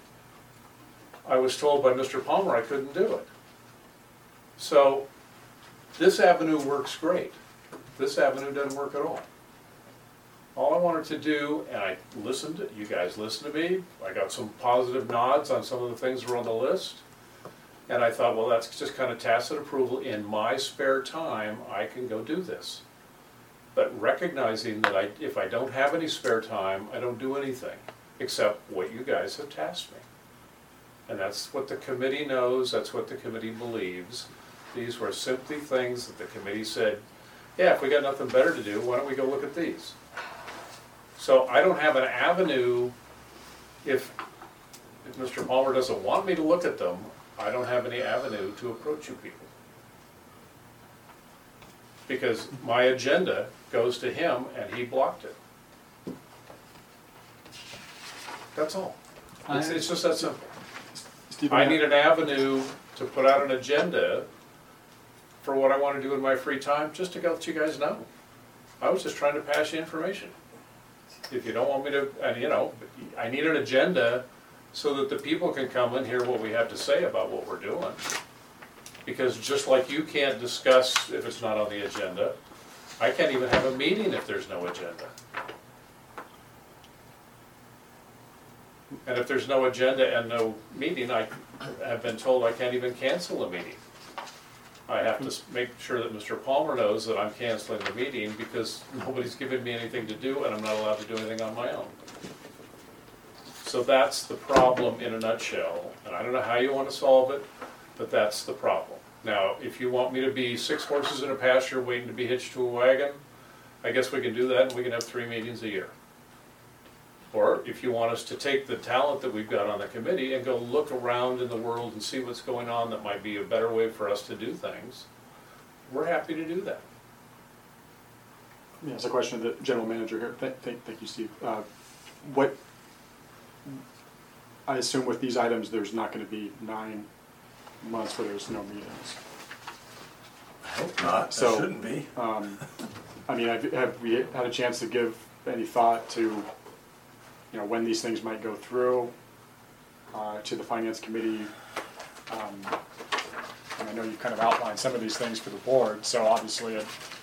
Speaker 7: I was told by Mr. Palmer I couldn't do it. So, this avenue works great. This avenue doesn't work at all. All I wanted to do, and I listened, you guys listened to me, I got some positive nods on some of the things that were on the list, and I thought, well, that's just kind of tacit approval. In my spare time, I can go do this. But recognizing that if I don't have any spare time, I don't do anything, except what you guys have tasked me. And that's what the committee knows, that's what the committee believes. These were simply things that the committee said, yeah, if we got nothing better to do, why don't we go look at these? So I don't have an avenue, if Mr. Palmer doesn't want me to look at them, I don't have any avenue to approach you people. Because my agenda goes to him and he blocked it. That's all. It's just that simple.
Speaker 2: Steve,
Speaker 7: I need an avenue to put out an agenda for what I want to do in my free time, just to let you guys know. I was just trying to pass you information. If you don't want me to, and I need an agenda so that the people can come and hear what we have to say about what we're doing. Because just like you can't discuss if it's not on the agenda, I can't even have a meeting if there's no agenda. And if there's no agenda and no meeting, I have been told I can't even cancel a meeting. I have to make sure that Mr. Palmer knows that I'm canceling the meeting because nobody's given me anything to do and I'm not allowed to do anything on my own. So that's the problem in a nutshell. And I don't know how you want to solve it, but that's the problem. Now, if you want me to be 6 horses in a pasture waiting to be hitched to a wagon, I guess we can do that and we can have 3 meetings a year. Or if you want us to take the talent that we've got on the committee and go look around in the world and see what's going on that might be a better way for us to do things, we're happy to do that.
Speaker 2: Yeah, it's a question of the general manager here. Thank you, Steve. I assume with these items, there's not going to be 9 months where there's no meetings.
Speaker 1: I hope not,
Speaker 2: So,
Speaker 1: there shouldn't be.
Speaker 2: Have we had a chance to give any thought to, when these things might go through to the finance committee? And I know you kind of outlined some of these things for the board, so obviously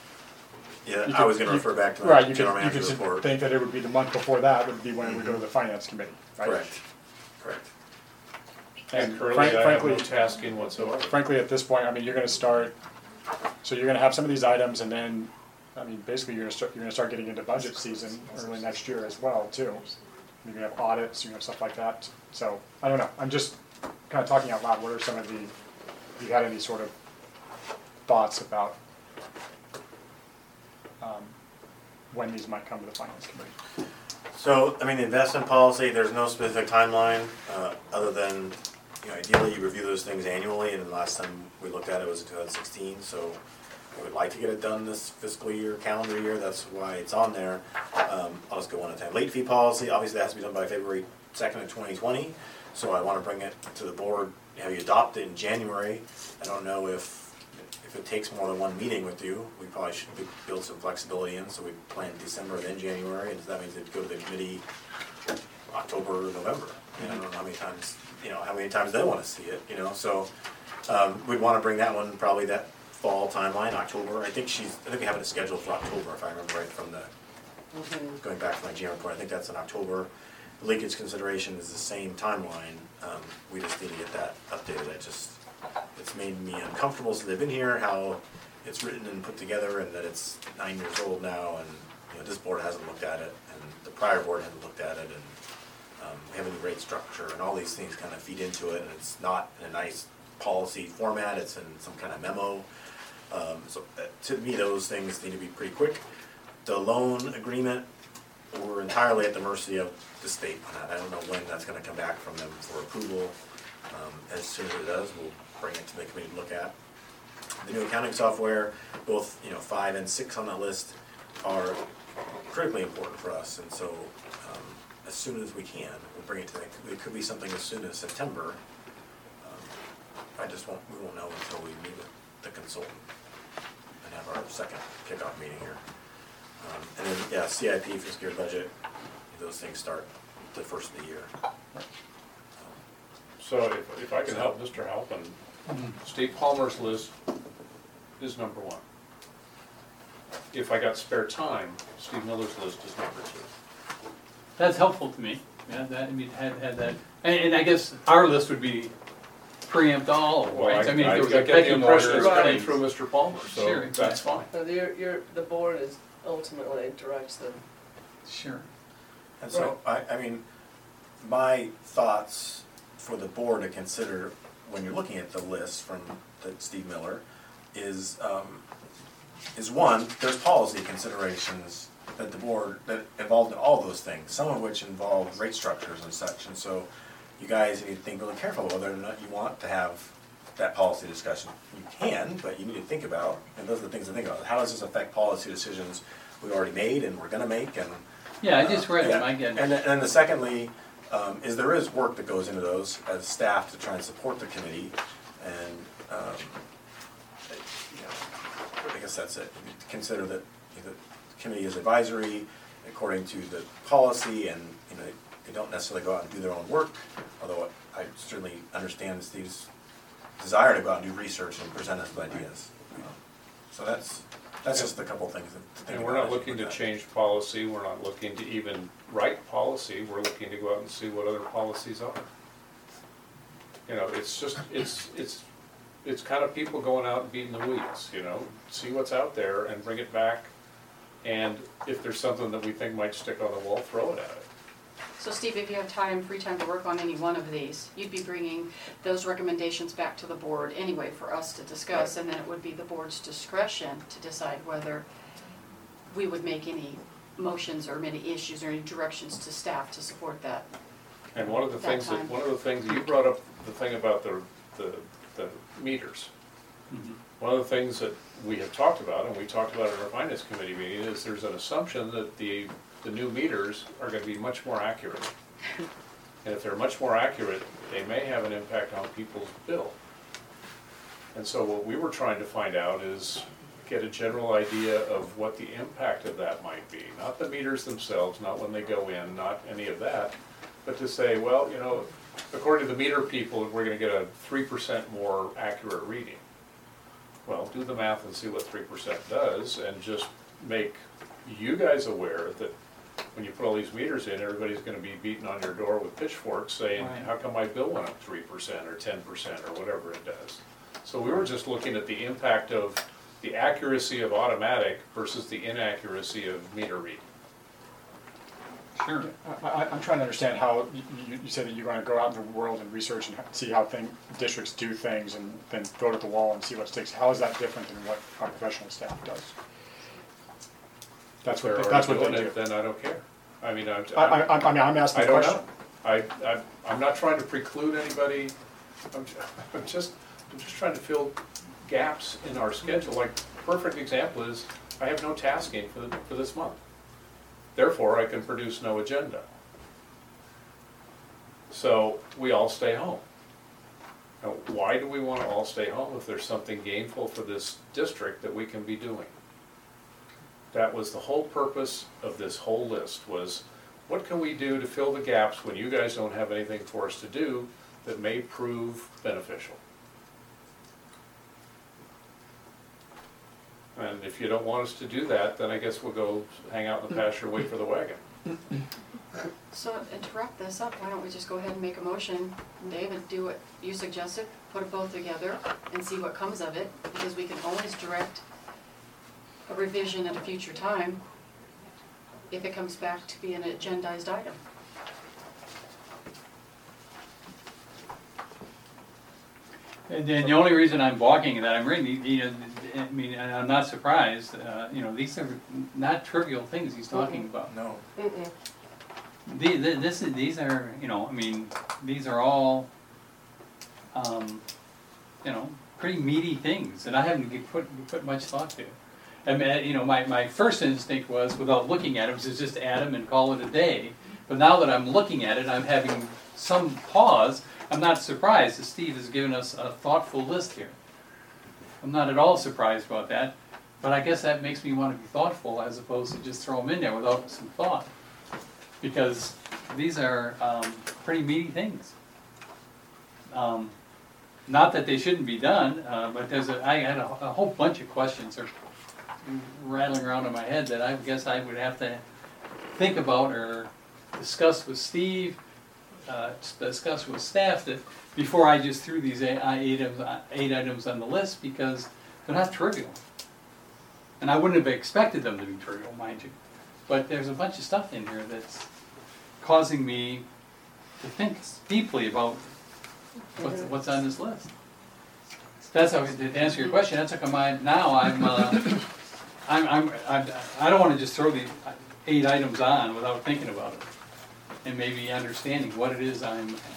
Speaker 1: Yeah,
Speaker 2: You
Speaker 1: I was
Speaker 2: could-
Speaker 1: gonna
Speaker 2: you-
Speaker 1: refer back to
Speaker 2: Right,
Speaker 1: the
Speaker 2: you
Speaker 1: general
Speaker 2: could
Speaker 1: manager's report.
Speaker 2: think that it would be the month before that would be when it would go to the finance committee, right?
Speaker 1: Correct, correct.
Speaker 7: And currently,
Speaker 2: frank-
Speaker 7: I have no
Speaker 2: frankly-
Speaker 7: tasking whatsoever.
Speaker 2: Frankly, at this point, I mean, you're gonna start, so you're gonna have some of these items and then, I mean, basically you're gonna start getting into budget season early next year as well, too. You're gonna have audits, you're gonna have stuff like that, so, I don't know, I'm just kinda talking out loud, what are some of the, if you had any sort of thoughts about, when these might come to the finance committee?
Speaker 1: So, I mean, the investment policy, there's no specific timeline, other than, you know, ideally you review those things annually, and the last time we looked at it was in 2016, so we would like to get it done this fiscal year, calendar year, that's why it's on there. I'll just go one at a time. Late fee policy, obviously that has to be done by February 2nd of 2020, so I wanna bring it to the board, have you adopt it in January. I don't know if it takes more than one meeting with you, we probably should build some flexibility in, so we plan December then January, and that means it'd go to the committee October, November. I don't know how many times, how many times they wanna see it, so, we'd wanna bring that one, probably that fall timeline, October. I think we have it scheduled for October, if I remember right from going back to my GM report, I think that's in October. Leakage consideration is the same timeline, we just need to get that updated, it's made me uncomfortable since they've been here, how it's written and put together, and that it's 9 years old now, and, this board hasn't looked at it, and the prior board hasn't looked at it, and, we have a new rate structure, and all these things kind of feed into it, and it's not in a nice policy format, it's in some kind of memo. So to me, those things need to be pretty quick. The loan agreement, we're entirely at the mercy of the state on that. I don't know when that's gonna come back from them for approval. As soon as it does, we'll bring it to the committee to look at. The new accounting software, both 5 and 6 on that list, are critically important for us, and so as soon as we can, we'll bring it to it could be something as soon as September. We won't know until we meet with the consultant and have our second kickoff meeting here. And then, CIP, fiscal year budget, those things start the first of the year.
Speaker 7: So if I can help Mr. Halpin, Steve Palmer's list is number 1. If I got spare time, Steve Miller's list is number 2.
Speaker 4: That's helpful to me, yeah, that, I mean, had that, and I guess our list would be preempt all,
Speaker 7: Well,
Speaker 4: right? I mean, if
Speaker 7: I
Speaker 4: there was
Speaker 7: get
Speaker 4: a
Speaker 7: the
Speaker 4: pecking
Speaker 7: impression
Speaker 4: order
Speaker 7: it's
Speaker 4: of
Speaker 7: coming
Speaker 4: things.
Speaker 7: through Mr. Palmer, so
Speaker 4: Sure,
Speaker 7: that's fine.
Speaker 6: So the board is ultimately directs the,
Speaker 4: Sure.
Speaker 1: And so, I mean, my thoughts for the board to consider when you're looking at the list from Steve Miller is one, there's policy considerations that the board, that involved in all those things, some of which involve rate structures and such, and so you guys need to think really careful whether or not you want to have that policy discussion. You can, but you need to think about, and those are the things to think about, how does this affect policy decisions we already made and we're gonna make, and
Speaker 4: Yeah, I just read them,
Speaker 1: yeah.
Speaker 4: I get it.
Speaker 1: And the secondly, is there is work that goes into those as staff to try and support the committee, and, I guess that's it. Consider that the committee is advisory according to the policy, and, they don't necessarily go out and do their own work, although I certainly understand Steve's desire to go out and do research and present us with ideas. So that's just a couple things to think about.
Speaker 7: And we're not
Speaker 1: as you
Speaker 7: looking
Speaker 1: look
Speaker 7: to
Speaker 1: at it.
Speaker 7: change policy, we're not looking to even write policy, we're looking to go out and see what other policies are. It's just, it's kind of people going out and beating the weeds, see what's out there and bring it back. And if there's something that we think might stick on the wall, throw it at it.
Speaker 5: So Steve, if you have free time to work on any one of these, you'd be bringing those recommendations back to the board anyway for us to discuss, and then it would be the board's discretion to decide whether we would make any motions or any issues or any directions to staff to support that.
Speaker 7: And one of the
Speaker 5: That
Speaker 7: things
Speaker 5: time.
Speaker 7: you brought up, the thing about the meters.
Speaker 4: Mhm.
Speaker 7: One of the things that we have talked about, and we talked about at our finance committee meeting, is there's an assumption that the new meters are gonna be much more accurate. And if they're much more accurate, they may have an impact on people's bill. And so what we were trying to find out is get a general idea of what the impact of that might be. Not the meters themselves, not when they go in, not any of that, but to say, well, according to the meter people, we're gonna get a 3% more accurate reading. Well, do the math and see what 3% does, and just make you guys aware that when you put all these meters in, everybody's gonna be beating on your door with pitchforks saying,
Speaker 4: Right.
Speaker 7: how come my bill went up 3% or 10% or whatever it does? So we were just looking at the impact of the accuracy of automatic versus the inaccuracy of meter reading.
Speaker 4: Sure.
Speaker 2: I'm trying to understand how, you said that you're gonna go out in the world and research and see how districts do things and then throw it at the wall and see what sticks. How is that different than what our professional staff does? That's
Speaker 7: If
Speaker 2: what,
Speaker 7: they're
Speaker 2: that's what
Speaker 7: doing
Speaker 2: they
Speaker 7: it,
Speaker 2: do.
Speaker 7: then I don't care. I mean,
Speaker 2: I mean, I'm asking
Speaker 7: I
Speaker 2: the
Speaker 7: don't
Speaker 2: question.
Speaker 7: know. I'm not trying to preclude anybody, I'm just trying to fill gaps in our schedule. Like, perfect example is, I have no tasking for this month. Therefore, I can produce no agenda. So, we all stay home. Now, why do we want to all stay home if there's something gainful for this district that we can be doing? That was the whole purpose of this whole list, was what can we do to fill the gaps when you guys don't have anything for us to do that may prove beneficial? And if you don't want us to do that, then I guess we'll go hang out in the pasture, wait for the wagon.
Speaker 5: So, and to wrap this up, why don't we just go ahead and make a motion, David, do what you suggested, put it both together and see what comes of it, because we can always direct a revision at a future time if it comes back to be an agendized item.
Speaker 4: And then the only reason I'm balking that I'm reading, I mean, and I'm not surprised, these are not trivial things he's talking about.
Speaker 1: No.
Speaker 6: Mm-mm.
Speaker 4: These are, I mean, these are all, pretty meaty things that I haven't put much thought to. I mean, my first instinct was, without looking at it, was to just add them and call it a day. But now that I'm looking at it, I'm having some pause. I'm not surprised that Steve has given us a thoughtful list here. I'm not at all surprised about that, but I guess that makes me want to be thoughtful as opposed to just throw them in there without some thought. Because these are pretty meaty things. Not that they shouldn't be done, but I had a whole bunch of questions that are rattling around in my head that I guess I would have to think about or discuss with Steve, discuss with staff that before I just threw these eight items on the list, because they're not trivial. And I wouldn't have expected them to be trivial, mind you. But there's a bunch of stuff in here that's causing me to think deeply about what's on this list. That's how, to answer your question, that's how come I don't want to just throw the 8 items on without thinking about it and maybe understanding what it is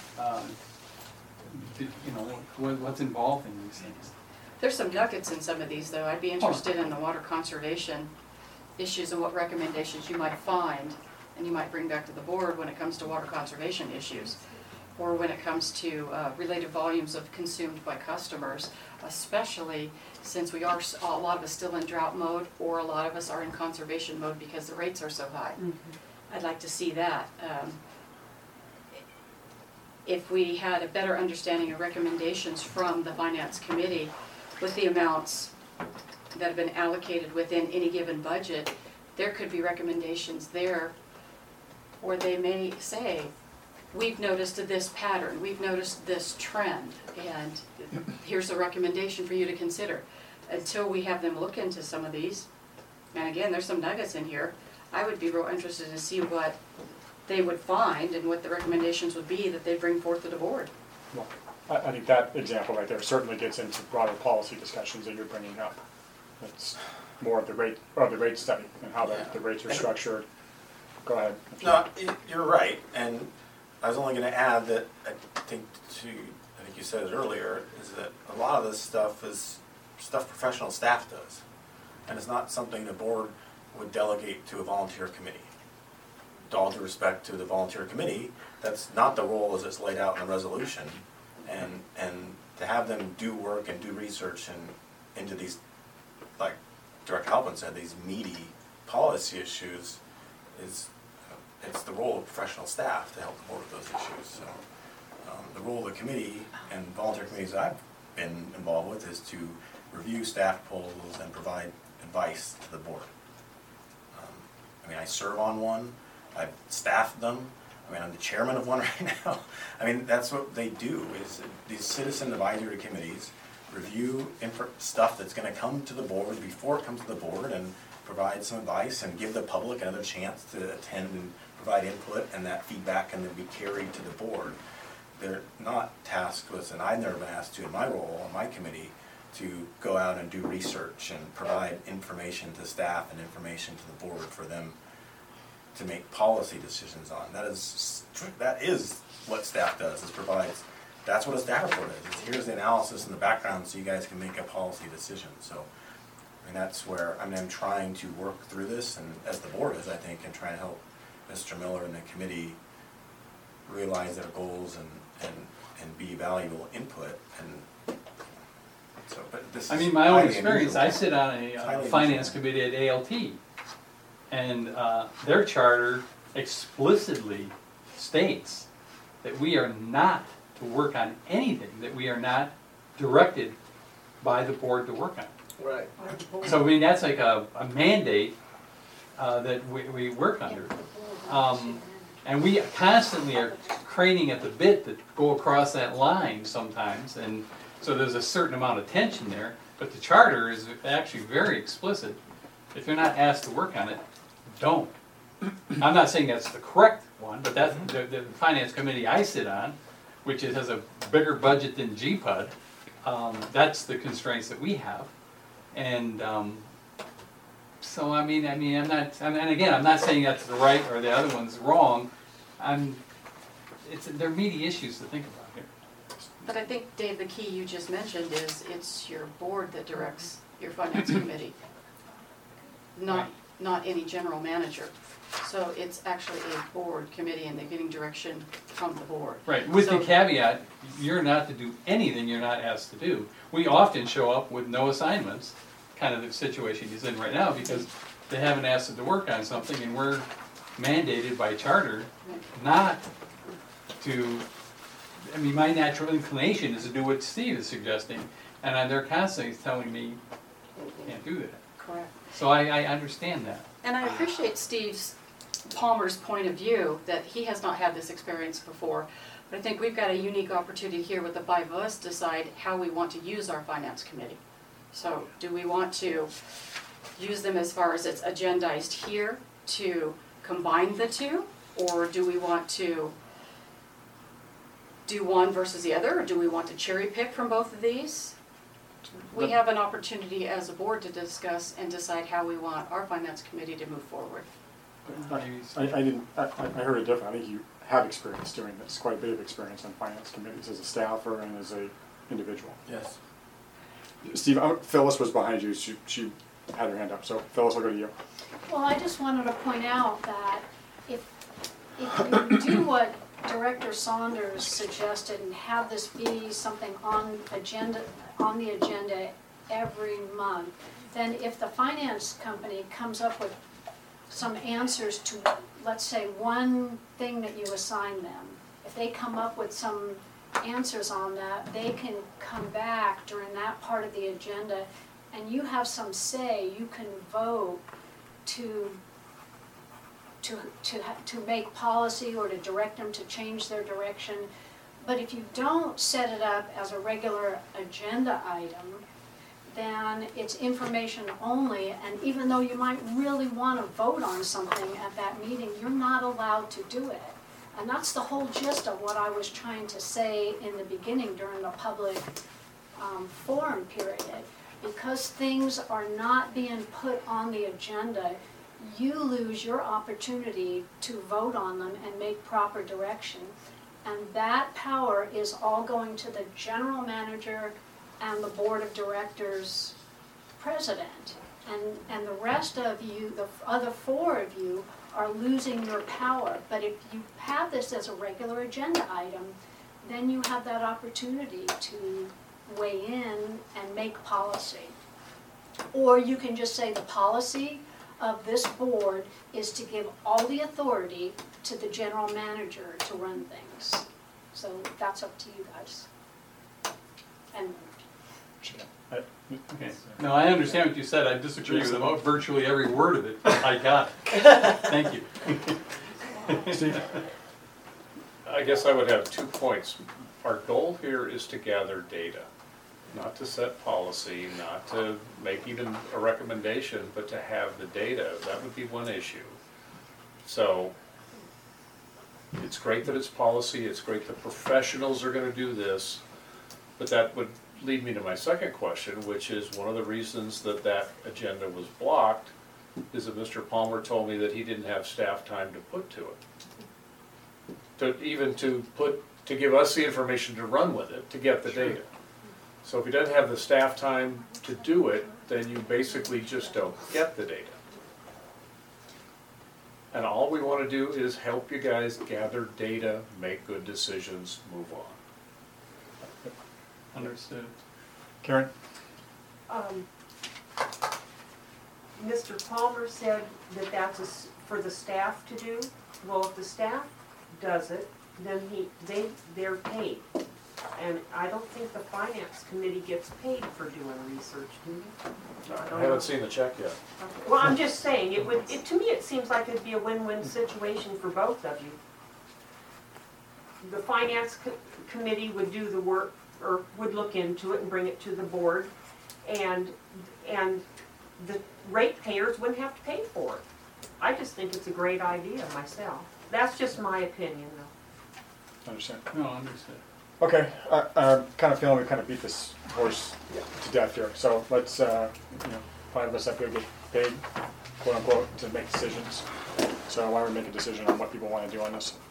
Speaker 4: what's involved in these things.
Speaker 5: There's some nuggets in some of these, though. I'd be interested in the water conservation issues and what recommendations you might find and you might bring back to the board when it comes to water conservation issues, or when it comes to related volumes of consumed by customers, especially since we are, a lot of us still in drought mode, or a lot of us are in conservation mode because the rates are so high. I'd like to see that. If we had a better understanding of recommendations from the Finance Committee with the amounts that have been allocated within any given budget, there could be recommendations there where they may say, we've noticed this pattern, we've noticed this trend, and here's a recommendation for you to consider. Until we have them look into some of these, and again, there's some nuggets in here, I would be real interested to see what they would find and what the recommendations would be that they bring forth to the board.
Speaker 2: Well, I think that example right there certainly gets into broader policy discussions that you're bringing up. It's more of the rate study and how the rates are structured. Go ahead.
Speaker 1: No, you're right, and I was only going to add that I think you said it earlier, is that a lot of this stuff is stuff professional staff does, and it's not something the board would delegate to a volunteer committee. With all due respect to the volunteer committee, that's not the role as it's laid out in the resolution, and to have them do work and do research and into these, like Director Halpin said, these meaty policy issues it's the role of professional staff to help the board with those issues. So the role of the committee and volunteer committees I've been involved with is to review staff proposals and provide advice to the board. I serve on one. I've staffed them. I mean, I'm the chairman of one right now. I mean, that's what they do, is these citizen advisory committees review stuff that's gonna come to the board before it comes to the board and provide some advice and give the public another chance to attend and provide input, and that feedback can then be carried to the board. They're not tasked with, and I've never been asked to in my role on my committee, to go out and do research and provide information to staff and information to the board for them to make policy decisions on. That is what staff does, is provides, that's what a staff report is. Here's the analysis and the background so you guys can make a policy decision. So, I mean, that's where, I mean, I'm trying to work through this, and as the board is, I think, and trying to help Mr. Miller and the committee realize their goals and be valuable input, and so, but this is.
Speaker 4: I mean, my own
Speaker 1: highly
Speaker 4: experience, I
Speaker 1: unusual.
Speaker 4: sit on
Speaker 1: It's
Speaker 4: a
Speaker 1: highly
Speaker 4: finance
Speaker 1: unusual.
Speaker 4: committee at ALT, and their charter explicitly states that we are not to work on anything that we are not directed by the board to work on.
Speaker 6: Right.
Speaker 4: So, I mean, that's like a mandate that we work under. And we constantly are craning at the bit to go across that line sometimes, and so there's a certain amount of tension there, but the charter is actually very explicit. If you're not asked to work on it, don't. I'm not saying that's the correct one, but that's the finance committee I sit on, which has a bigger budget than GPUD. That's the constraints that we have. And so I'm not, and again, I'm not saying that's the right or the other one's wrong. They're meaty issues to think about here.
Speaker 5: But I think, Dave, the key you just mentioned is it's your board that directs your finance committee, not any general manager. So it's actually a board committee, and they're getting direction from the board.
Speaker 4: Right, with the
Speaker 5: So-
Speaker 4: caveat, you're not to do anything you're not asked to do. We often show up with no assignments, kind of the situation he's in right now, because they haven't asked us to work on something, and we're mandated by charter not to, I mean, my natural inclination is to do what Steve is suggesting, and they're constantly telling me, can't do that.
Speaker 5: Correct.
Speaker 4: So I understand that.
Speaker 5: And I appreciate Steve's Palmer's point of view, that he has not had this experience before. But I think we've got a unique opportunity here with the five of us decide how we want to use our finance committee. So do we want to use them as far as it's agendized here to combine the two? Or do we want to do one versus the other? Or do we want to cherry pick from both of these? We have an opportunity as a board to discuss and decide how we want our finance committee to move forward.
Speaker 2: I heard it different. I think you have experience doing this, quite a bit of experience on finance committees as a staffer and as a individual.
Speaker 1: Yes.
Speaker 2: Steve, Phyllis was behind you. She had her hand up. So Phyllis, I'll go to you.
Speaker 8: Well, I just wanted to point out that if you do what Director Saunders suggested and have this be something on the agenda every month, then if the finance company comes up with some answers to, let's say, one thing that you assign them, if they come up with some answers on that, they can come back during that part of the agenda, and you have some say. You can vote to make policy or to direct them to change their direction. But if you don't set it up as a regular agenda item, then it's information only, and even though you might really want to vote on something at that meeting, you're not allowed to do it. And that's the whole gist of what I was trying to say in the beginning during the public forum period. Because things are not being put on the agenda, you lose your opportunity to vote on them and make proper direction. And that power is all going to the general manager and the board of directors president. And the rest of you, the other four of you, are losing your power. But if you have this as a regular agenda item, then you have that opportunity to weigh in and make policy. Or you can just say the policy of this board is to give all the authority to the general manager to run things. So that's up to you guys. And
Speaker 4: Okay. No, I understand what you said. I disagree with about virtually every word of it. I got it. Thank you.
Speaker 2: Steve?
Speaker 7: I guess I would have 2 points. Our goal here is to gather data, not to set policy, not to make even a recommendation, but to have the data. That would be one issue. So it's great that it's policy, it's great the professionals are gonna do this, but that would lead me to my second question, which is one of the reasons that that agenda was blocked is that Mr. Palmer told me that he didn't have staff time to put to it. To give us the information to run with it, to get the data. So if he doesn't have the staff time to do it, then you basically just don't get the data. And all we want to do is help you guys gather data, make good decisions, move on.
Speaker 4: Understood.
Speaker 2: Karen?
Speaker 9: Mr. Palmer said that that's for the staff to do. Well, if the staff does it, then they're paid. And I don't think the finance committee gets paid for doing research, do you?
Speaker 7: I haven't seen the check yet.
Speaker 9: Well, I'm just saying, to me, it seems like it'd be a win-win situation for both of you. The finance committee would do the work, or would look into it and bring it to the board, and the ratepayers wouldn't have to pay for it. I just think it's a great idea myself. That's just my opinion, though.
Speaker 2: Understand.
Speaker 4: No, understood.
Speaker 2: Okay, I'm kind of feeling we kind of beat this horse to death here. So let's, 5 of us have to get paid, quote unquote, to make decisions. So why don't we make a decision on what people want to do on this?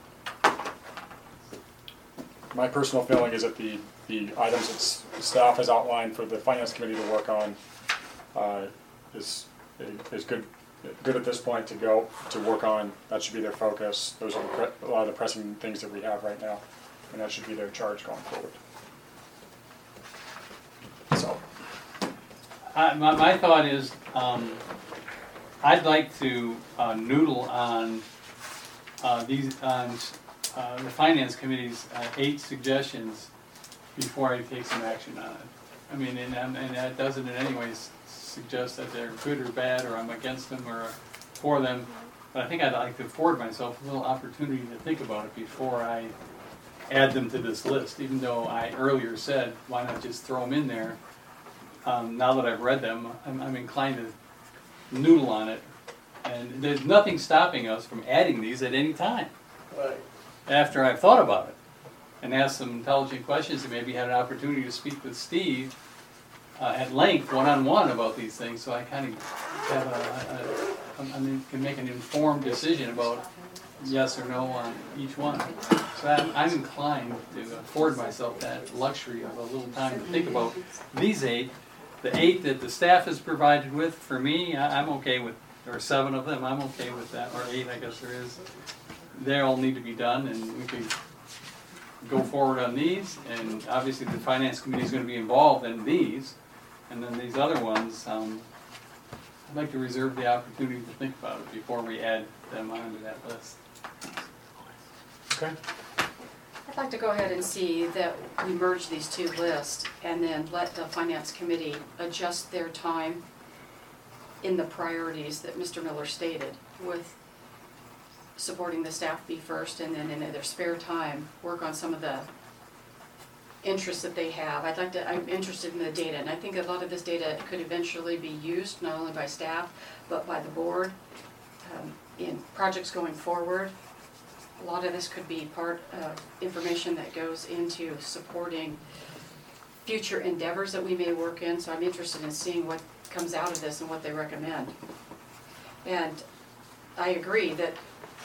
Speaker 2: My personal feeling is that the items that staff has outlined for the finance committee to work on is good at this point to work on. That should be their focus. Those are a lot of the pressing things that we have right now, and that should be their charge going forward. So,
Speaker 4: My thought is, I'd like to noodle on the finance committee's 8 suggestions before I take some action on it. I mean, and that doesn't in any way suggest that they're good or bad, or I'm against them or for them, but I think I'd like to afford myself a little opportunity to think about it before I add them to this list, even though I earlier said, why not just throw them in there? Now that I've read them, I'm inclined to noodle on it, and there's nothing stopping us from adding these at any time.
Speaker 6: Right.
Speaker 4: After I've thought about it and asked some intelligent questions, and maybe had an opportunity to speak with Steve at length, one-on-one about these things, so I kind of have can make an informed decision about yes or no on each one. So I'm inclined to afford myself that luxury of a little time to think about these 8. The 8 that the staff is provided with, for me, I'm okay with, or 7 of them, I'm okay with that, or 8 I guess there is. They all need to be done, and we can go forward on these, and obviously the finance committee is going to be involved in these, and then these other ones, I'd like to reserve the opportunity to think about it before we add them onto that list.
Speaker 2: okay.
Speaker 5: I'd like to go ahead and see that we merge these 2 lists and then let the finance committee adjust their time in the priorities that Mr. Miller stated, with supporting the staff be first, and then in their spare time work on some of the interests that they have. I'm interested in the data, and I think a lot of this data could eventually be used not only by staff but by the board in projects going forward. A lot of this could be part of information that goes into supporting future endeavors that we may work in, so I'm interested in seeing what comes out of this and what they recommend. And I agree that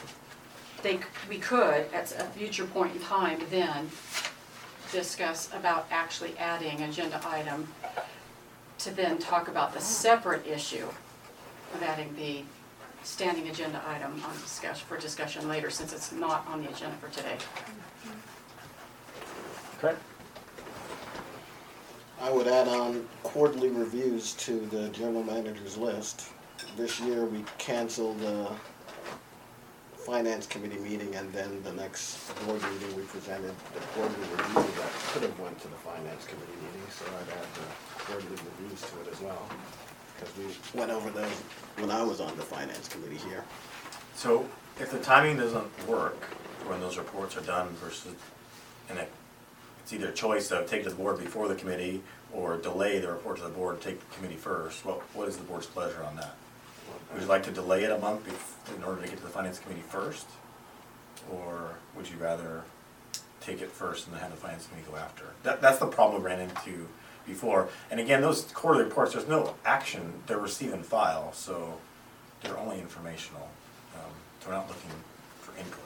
Speaker 5: we could, at a future point in time, then discuss about actually adding an agenda item to then talk about the separate issue of adding the standing agenda item on for discussion later, since it's not on the agenda for today.
Speaker 2: Okay.
Speaker 3: I would add on quarterly reviews to the general manager's list. This year we canceled finance committee meeting, and then the next board meeting, we presented the quarterly review that could have went to the finance committee meeting, so I'd add the quarterly reviews to it as well. Because we went over those when I was on the finance committee here.
Speaker 1: So if the timing doesn't work when those reports are done versus, and it's either a choice of take it to the board before the committee or delay the report to the board, take the committee first, what is the board's pleasure on that? Would you like to delay it a month in order to get to the finance committee first? Or would you rather take it first and then have the finance committee go after? That's the problem we ran into before. And again, those quarterly reports, there's no action, they're receive and file, so they're only informational. So we're not looking for input.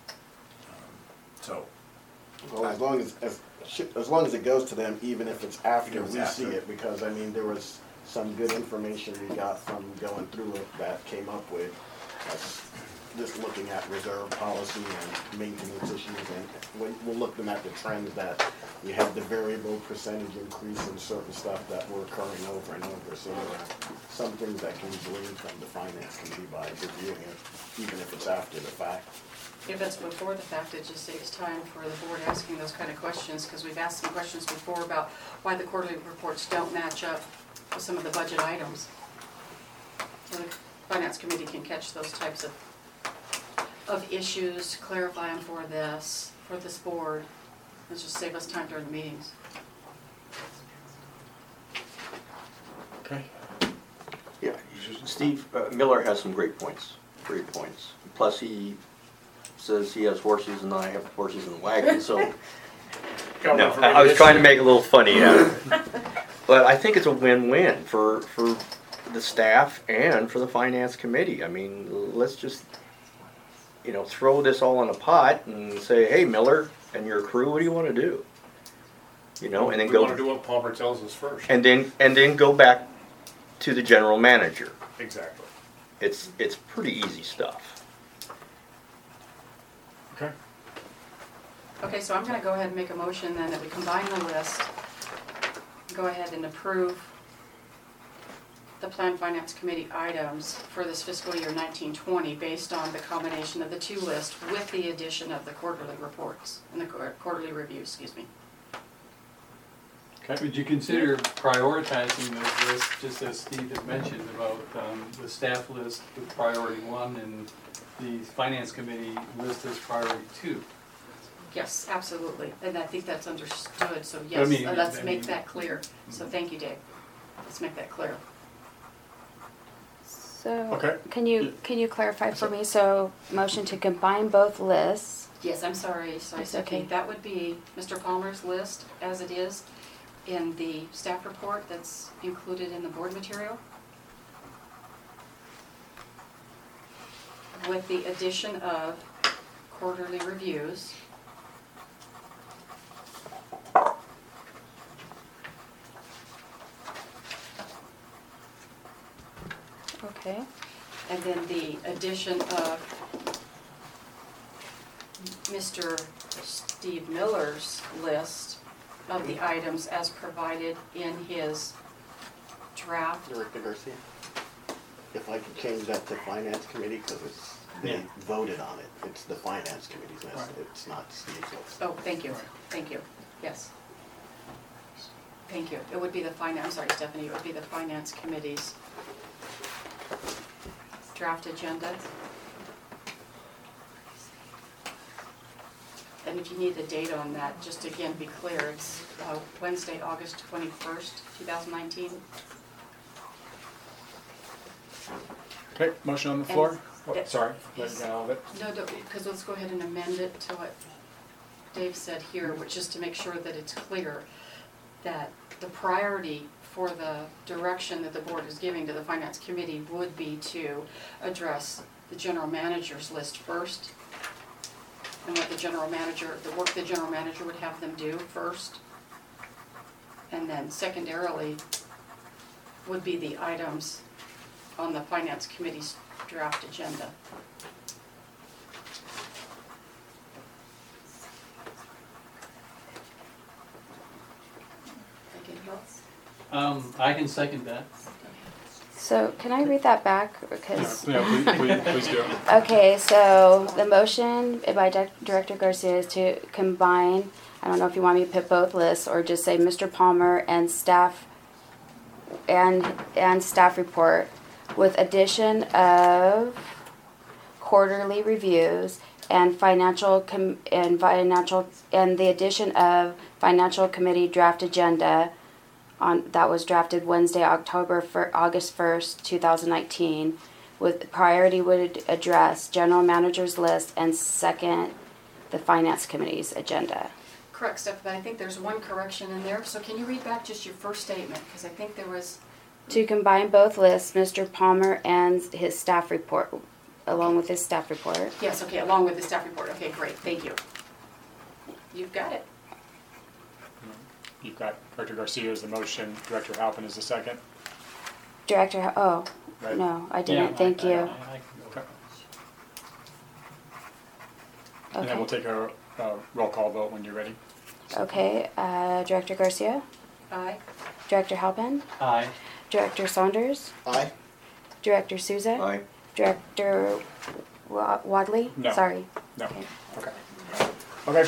Speaker 1: So,
Speaker 3: Well, as long as it goes to them, even if it's after we see it, because, I mean, there was some good information we got from going through it that came up with us just looking at reserve policy and maintenance issues, and we're looking at the trends that we have the variable percentage increase in certain stuff that were occurring over and over, so there are some things that can be gleaned from the finance committee by reviewing it, even if it's after the fact.
Speaker 5: If it's before the fact, it just saves time for the board asking those kind of questions, because we've asked some questions before about why the quarterly reports don't match up with some of the budget items. So the finance committee can catch those types of issues, clarify them for this board. Let's just save us time during the meetings.
Speaker 2: Okay.
Speaker 10: Yeah, Steve Miller has some great points, Plus he says he has horses and I have horses in the wagon, so. No, I was trying to make a little funny out of it. But I think it's a win-win for the staff and for the finance committee. I mean, let's just, throw this all in a pot and say, hey, Miller and your crew, what do you want to do? And then
Speaker 7: We
Speaker 10: go.
Speaker 7: want to do what Palmer tells us first.
Speaker 10: And then go back to the general manager.
Speaker 7: Exactly.
Speaker 10: It's pretty easy stuff.
Speaker 2: Okay.
Speaker 5: Okay, so I'm gonna go ahead and make a motion then that we combine the list, go ahead and approve the Plan Finance Committee items for this fiscal year 1920 based on the combination of the two lists with the addition of the quarterly reports and the quarterly review, excuse me.
Speaker 2: Okay.
Speaker 4: Would you consider prioritizing those lists, just as Steve had mentioned about the staff list with priority 1 and the finance committee list as priority 2?
Speaker 5: Yes, absolutely, and I think that's understood, so
Speaker 4: I
Speaker 5: yes,
Speaker 4: mean,
Speaker 5: let's make that clear. So thank you, Dave. Let's make that clear.
Speaker 11: So,
Speaker 2: Okay.
Speaker 11: can you clarify for me? So, motion to combine both lists.
Speaker 5: Yes, I'm sorry,
Speaker 11: It's
Speaker 5: Stephanie.
Speaker 11: okay.
Speaker 5: That would be Mr. Palmer's list as it is in the staff report that's included in the board material, with the addition of quarterly reviews.
Speaker 11: Okay.
Speaker 5: And then the addition of Mr. Steve Miller's list of the items as provided in his draft.
Speaker 3: Director Garcia, if I could change that to finance committee, because they
Speaker 4: Yeah.
Speaker 3: voted on it. It's the finance committee's list,
Speaker 4: Right.
Speaker 3: it's not Steve's list.
Speaker 5: Oh, thank you, yes. Thank you. It would be the finance, I'm sorry, Stephanie, it would be the finance committee's draft agenda. And if you need the date on that, just again, be clear, it's Wednesday, August 21st, 2019.
Speaker 2: Okay, motion on the floor? Oh,
Speaker 5: And-
Speaker 2: sorry, let you get all of it.
Speaker 5: No, because let's go ahead and amend it to what Dave said here, which is to make sure that it's clear that the priority for the direction that the board is giving to the finance committee would be to address the general manager's list first, and what the work the general manager would have them do first. And then secondarily would be the items on the finance committee's draft agenda. Anything else?
Speaker 4: I can second that.
Speaker 11: So can I read that back? Because,
Speaker 2: Please do.
Speaker 11: okay, so the motion by Director Garcia is to combine, I don't know if you want me to put both lists or just say Mr. Palmer and staff and staff report with addition of quarterly reviews and and the addition of financial committee draft agenda that was drafted Wednesday, August 1st, 2019, with priority would address general manager's list and second, the finance committee's agenda.
Speaker 5: Correct, Steph, but I think there's one correction in there. So can you read back just your first statement? Because I think there was,
Speaker 11: To combine both lists, Mr. Palmer and his staff report, along with his staff report.
Speaker 5: yes, okay, along with the staff report. Okay, great, thank you. You've got it.
Speaker 2: You've got Director Garcia as the motion, Director Halpin is the second.
Speaker 11: Director,
Speaker 2: Right.
Speaker 11: no, I didn't, thank you.
Speaker 2: Okay. And then we'll
Speaker 11: Okay,
Speaker 2: take a roll call vote when you're ready.
Speaker 11: okay, Director Garcia,
Speaker 5: Aye.
Speaker 11: Director Halpin,
Speaker 4: Aye.
Speaker 11: Director Saunders,
Speaker 3: Aye.
Speaker 11: Director Souza,
Speaker 10: Aye.
Speaker 11: Director Wadley?
Speaker 2: No.
Speaker 11: Sorry.
Speaker 2: No,
Speaker 11: Okay.
Speaker 2: okay.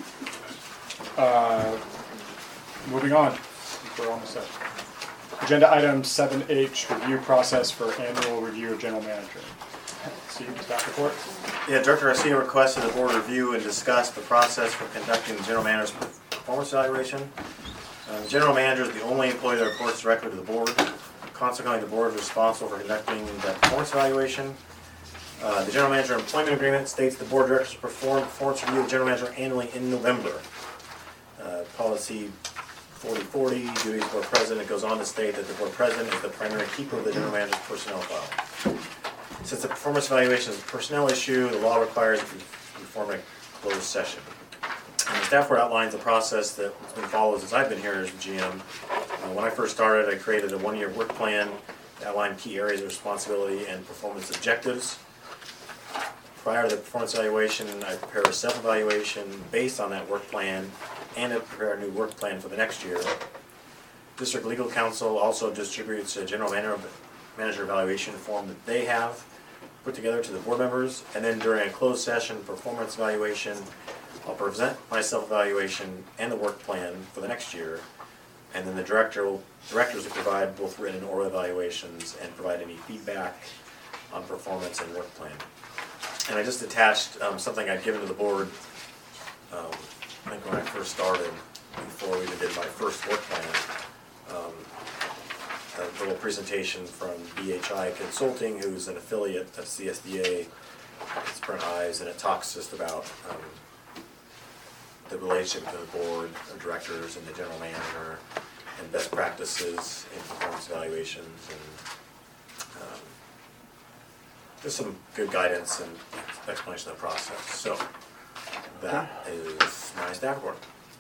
Speaker 2: Okay. Moving on, we're almost there. Agenda item 7H, review process for annual review of general manager. Steve, staff report?
Speaker 1: Yeah, Director Garcia requested the board review and discuss the process for conducting the general manager's performance evaluation. The general manager is the only employee that reports directly to the board. Consequently, the board is responsible for conducting the performance evaluation. The general manager employment agreement states the board of directors will perform performance review of the general manager annually in November. Policy 4040, duties of board president, it goes on to state that the board president is the primary keeper of the general manager's personnel file. Since the performance evaluation is a personnel issue, the law requires that we perform a closed session. And the staff report outlines the process that's been followed since I've been here as GM. When I first started, I created a one-year work plan that outlined key areas of responsibility and performance objectives. Prior to the performance evaluation, I prepare a self-evaluation based on that work plan and I prepare a new work plan for the next year. District Legal Counsel also distributes a general manager evaluation form that they have put together to the board members. And then during a closed session performance evaluation, I'll present my self-evaluation and the work plan for the next year. And then the directors will provide both written and oral evaluations and provide any feedback on performance and work plan. And I just attached something I'd given to the board, I think when I first started, before we even did my first work plan, a little presentation from BHI Consulting, who's an affiliate of CSDA, it's Brent Ives, and it talks just about the relationship between the board of directors and the general manager and best practices in performance evaluations and just some good guidance and explanation of the process. So that is my staff report.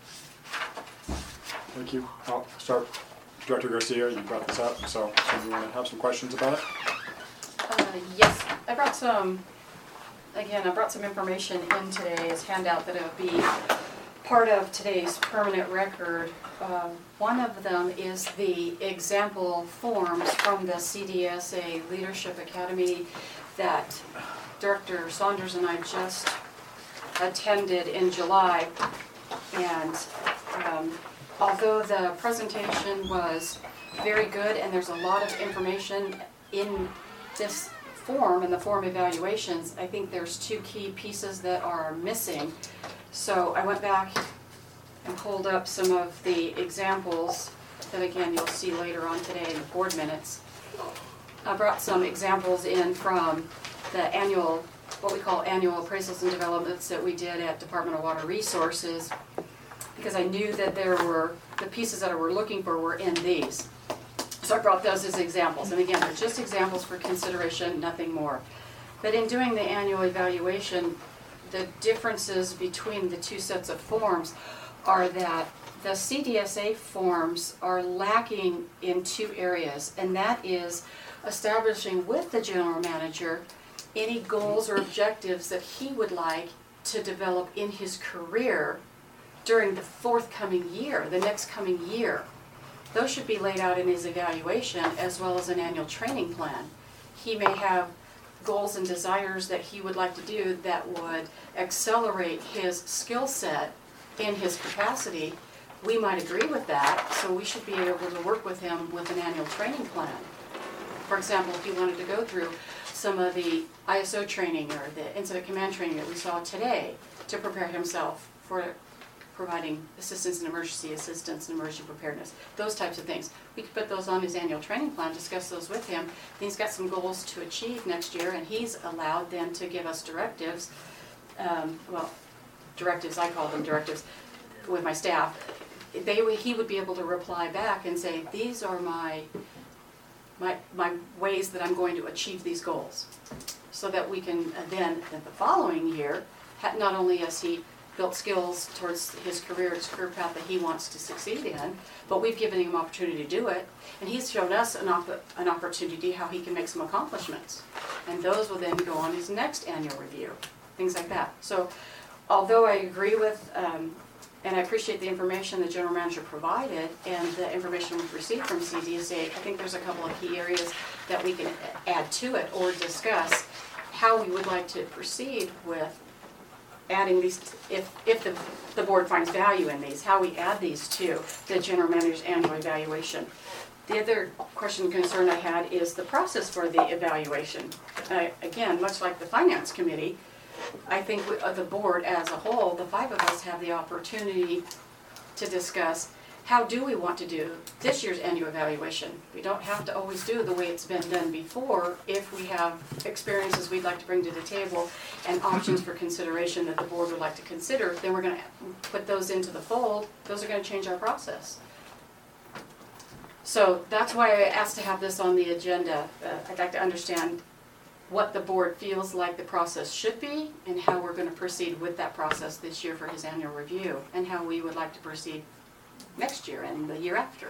Speaker 2: Thank you. I'll start. Director Garcia, you brought this up, so you want to have some questions about it?
Speaker 5: Yes, I brought some information in today as handout that will be part of today's permanent record. One of them is the example forms from the CDSA Leadership Academy that Director Saunders and I just attended in July. And although the presentation was very good and there's a lot of information in this form and the form evaluations, I think there's two key pieces that are missing. So I went back and pulled up some of the examples that again you'll see later on today in the board minutes. I brought some examples in from the annual, what we call annual appraisals and developments that we did at Department of Water Resources, because I knew that there were, the pieces that I were looking for were in these. So I brought those as examples, and again, they're just examples for consideration, nothing more. But in doing the annual evaluation, the differences between the two sets of forms are that the CDSA forms are lacking in two areas, and that is establishing with the general manager any goals or objectives that he would like to develop in his career during the forthcoming year, the next coming year. those should be laid out in his evaluation as well as an annual training plan. He may have goals and desires that he would like to do that would accelerate his skill set in his capacity. We might agree with that, so we should be able to work with him with an annual training plan. For example, if he wanted to go through some of the ISO training or the incident command training that we saw today to prepare himself for providing assistance and emergency assistance and emergency preparedness, those types of things. We could put those on his annual training plan, discuss those with him. He's got some goals to achieve next year, and he's allowed then to give us directives, directives, I call them directives, with my staff. He would be able to reply back and say, these are my ways that I'm going to achieve these goals. So that we can then, in the following year, not only has he built skills towards his career path that he wants to succeed in, but we've given him opportunity to do it, and he's shown us an opportunity how he can make some accomplishments. And those will then go on his next annual review, things like that. So although I agree with, and I appreciate the information the general manager provided and the information we've received from CDSA, I think there's a couple of key areas that we can add to it or discuss how we would like to proceed with adding these, if the board finds value in these, how we add these to the general manager's annual evaluation. The other question and concern I had is the process for the evaluation. Again, much like the finance committee, I think the board as a whole, the five of us have the opportunity to discuss how do we want to do this year's annual evaluation. We don't have to always do the way it's been done before. If we have experiences we'd like to bring to the table and options for consideration that the board would like to consider, then we're going to put those into the fold. Those are going to change our process. So that's why I asked to have this on the agenda. I'd like to understand what the board feels like the process should be and how we're going to proceed with that process this year for his annual review and how we would like to proceed next year and the year after.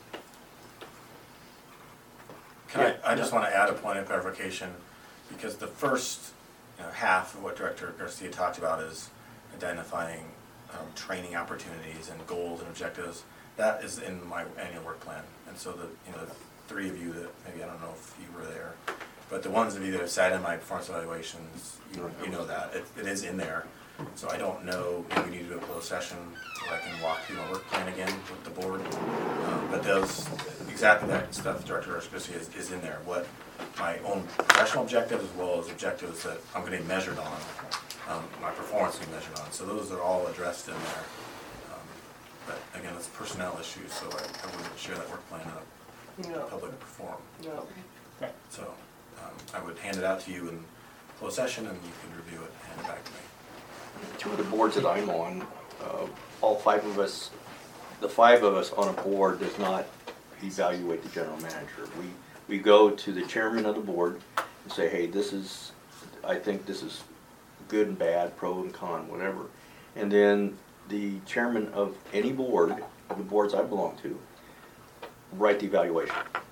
Speaker 1: I just want to add a point of clarification, because the first half of what Director Garcia talked about is identifying training opportunities and goals and objectives. That is in my annual work plan, and so the three of you that maybe, I don't know if you were there, but the ones of you that have sat in my performance evaluations, you know that it is in there. So I don't know if we need to do a closed session where I can walk through my work plan again with the board. But those, exactly that stuff Director Garcia is in there. What my own professional objectives as well as objectives that I'm going to be measured on, my performance will be measured on. So those are all addressed in there. But again, it's personnel issues, so I wouldn't share that work plan out public forum.
Speaker 6: No.
Speaker 1: So I would hand it out to you in closed session and you can review it and hand it back to me.
Speaker 10: Two of the boards that I'm on, all five of us, the five of us on a board does not evaluate the general manager. We go to the chairman of the board and say, hey, I think this is good and bad, pro and con, whatever. And then the chairman of any board, of the boards I belong to, write the evaluation.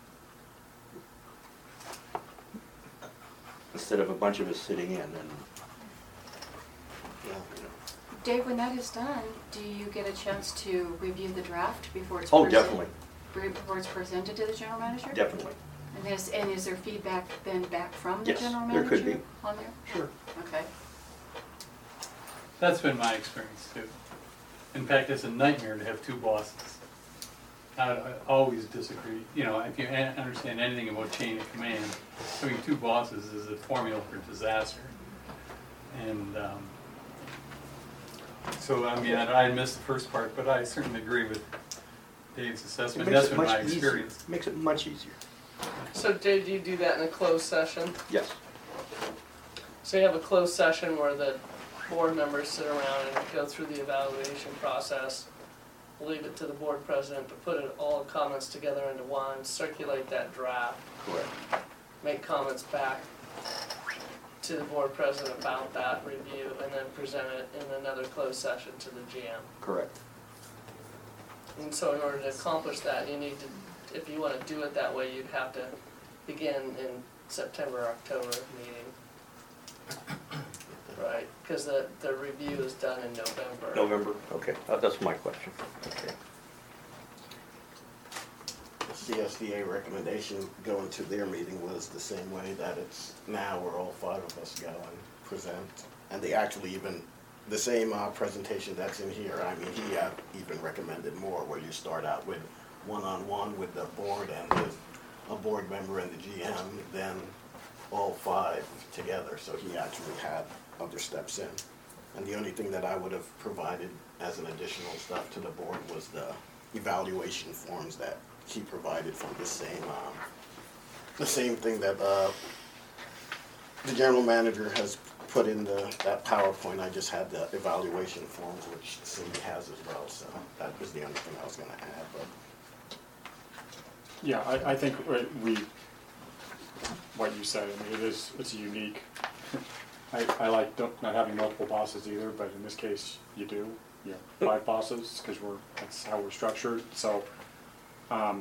Speaker 10: Instead of a bunch of us sitting in and,
Speaker 5: Dave, when that is done, do you get a chance to review the draft before it's
Speaker 10: definitely.
Speaker 5: Before it's presented to the general manager?
Speaker 10: Definitely.
Speaker 5: And is there feedback then back from the
Speaker 10: Yes,
Speaker 5: general
Speaker 10: there
Speaker 5: manager
Speaker 10: could be.
Speaker 5: on there?
Speaker 10: Sure.
Speaker 5: Okay.
Speaker 4: That's been my experience too. In fact, it's a nightmare to have two bosses. I always disagree. If you understand anything about chain of command, having two bosses is a formula for disaster. And so, I missed the first part, but I certainly agree with Dave's assessment. That's been my experience.
Speaker 10: Makes it much easier.
Speaker 6: So Dave, do you do that in a closed session?
Speaker 10: Yes.
Speaker 6: So you have a closed session where the board members sit around and go through the evaluation process, leave it to the board president to put all the comments together into one, circulate that draft,
Speaker 10: Correct.
Speaker 6: make comments back to the board president about that review, and then present it in another closed session to the GM.
Speaker 10: Correct.
Speaker 6: And so in order to accomplish that, you need to, if you want to do it that way, you'd have to begin in September, October meeting. Right, because the review is done in November.
Speaker 10: November, okay. That's my question. Okay.
Speaker 3: CSDA recommendation going to their meeting was the same way that it's now, where all 5 of us go and present. And they actually even, the same presentation that's in here, I mean, he even recommended more, where you start out with one-on-one with the board and with a board member and the GM, then all 5 together. So he actually had other steps in. And the only thing that I would have provided as an additional stuff to the board was the evaluation forms that he provided from the same thing that the general manager has put in that PowerPoint. I just had the evaluation forms, which Cindy has as well, so that was the only thing I was gonna add, but.
Speaker 2: Yeah, I think what you said, I mean, it's unique. I like not having multiple bosses either, but in this case, you do. You know, 5 bosses, because that's how we're structured, so, I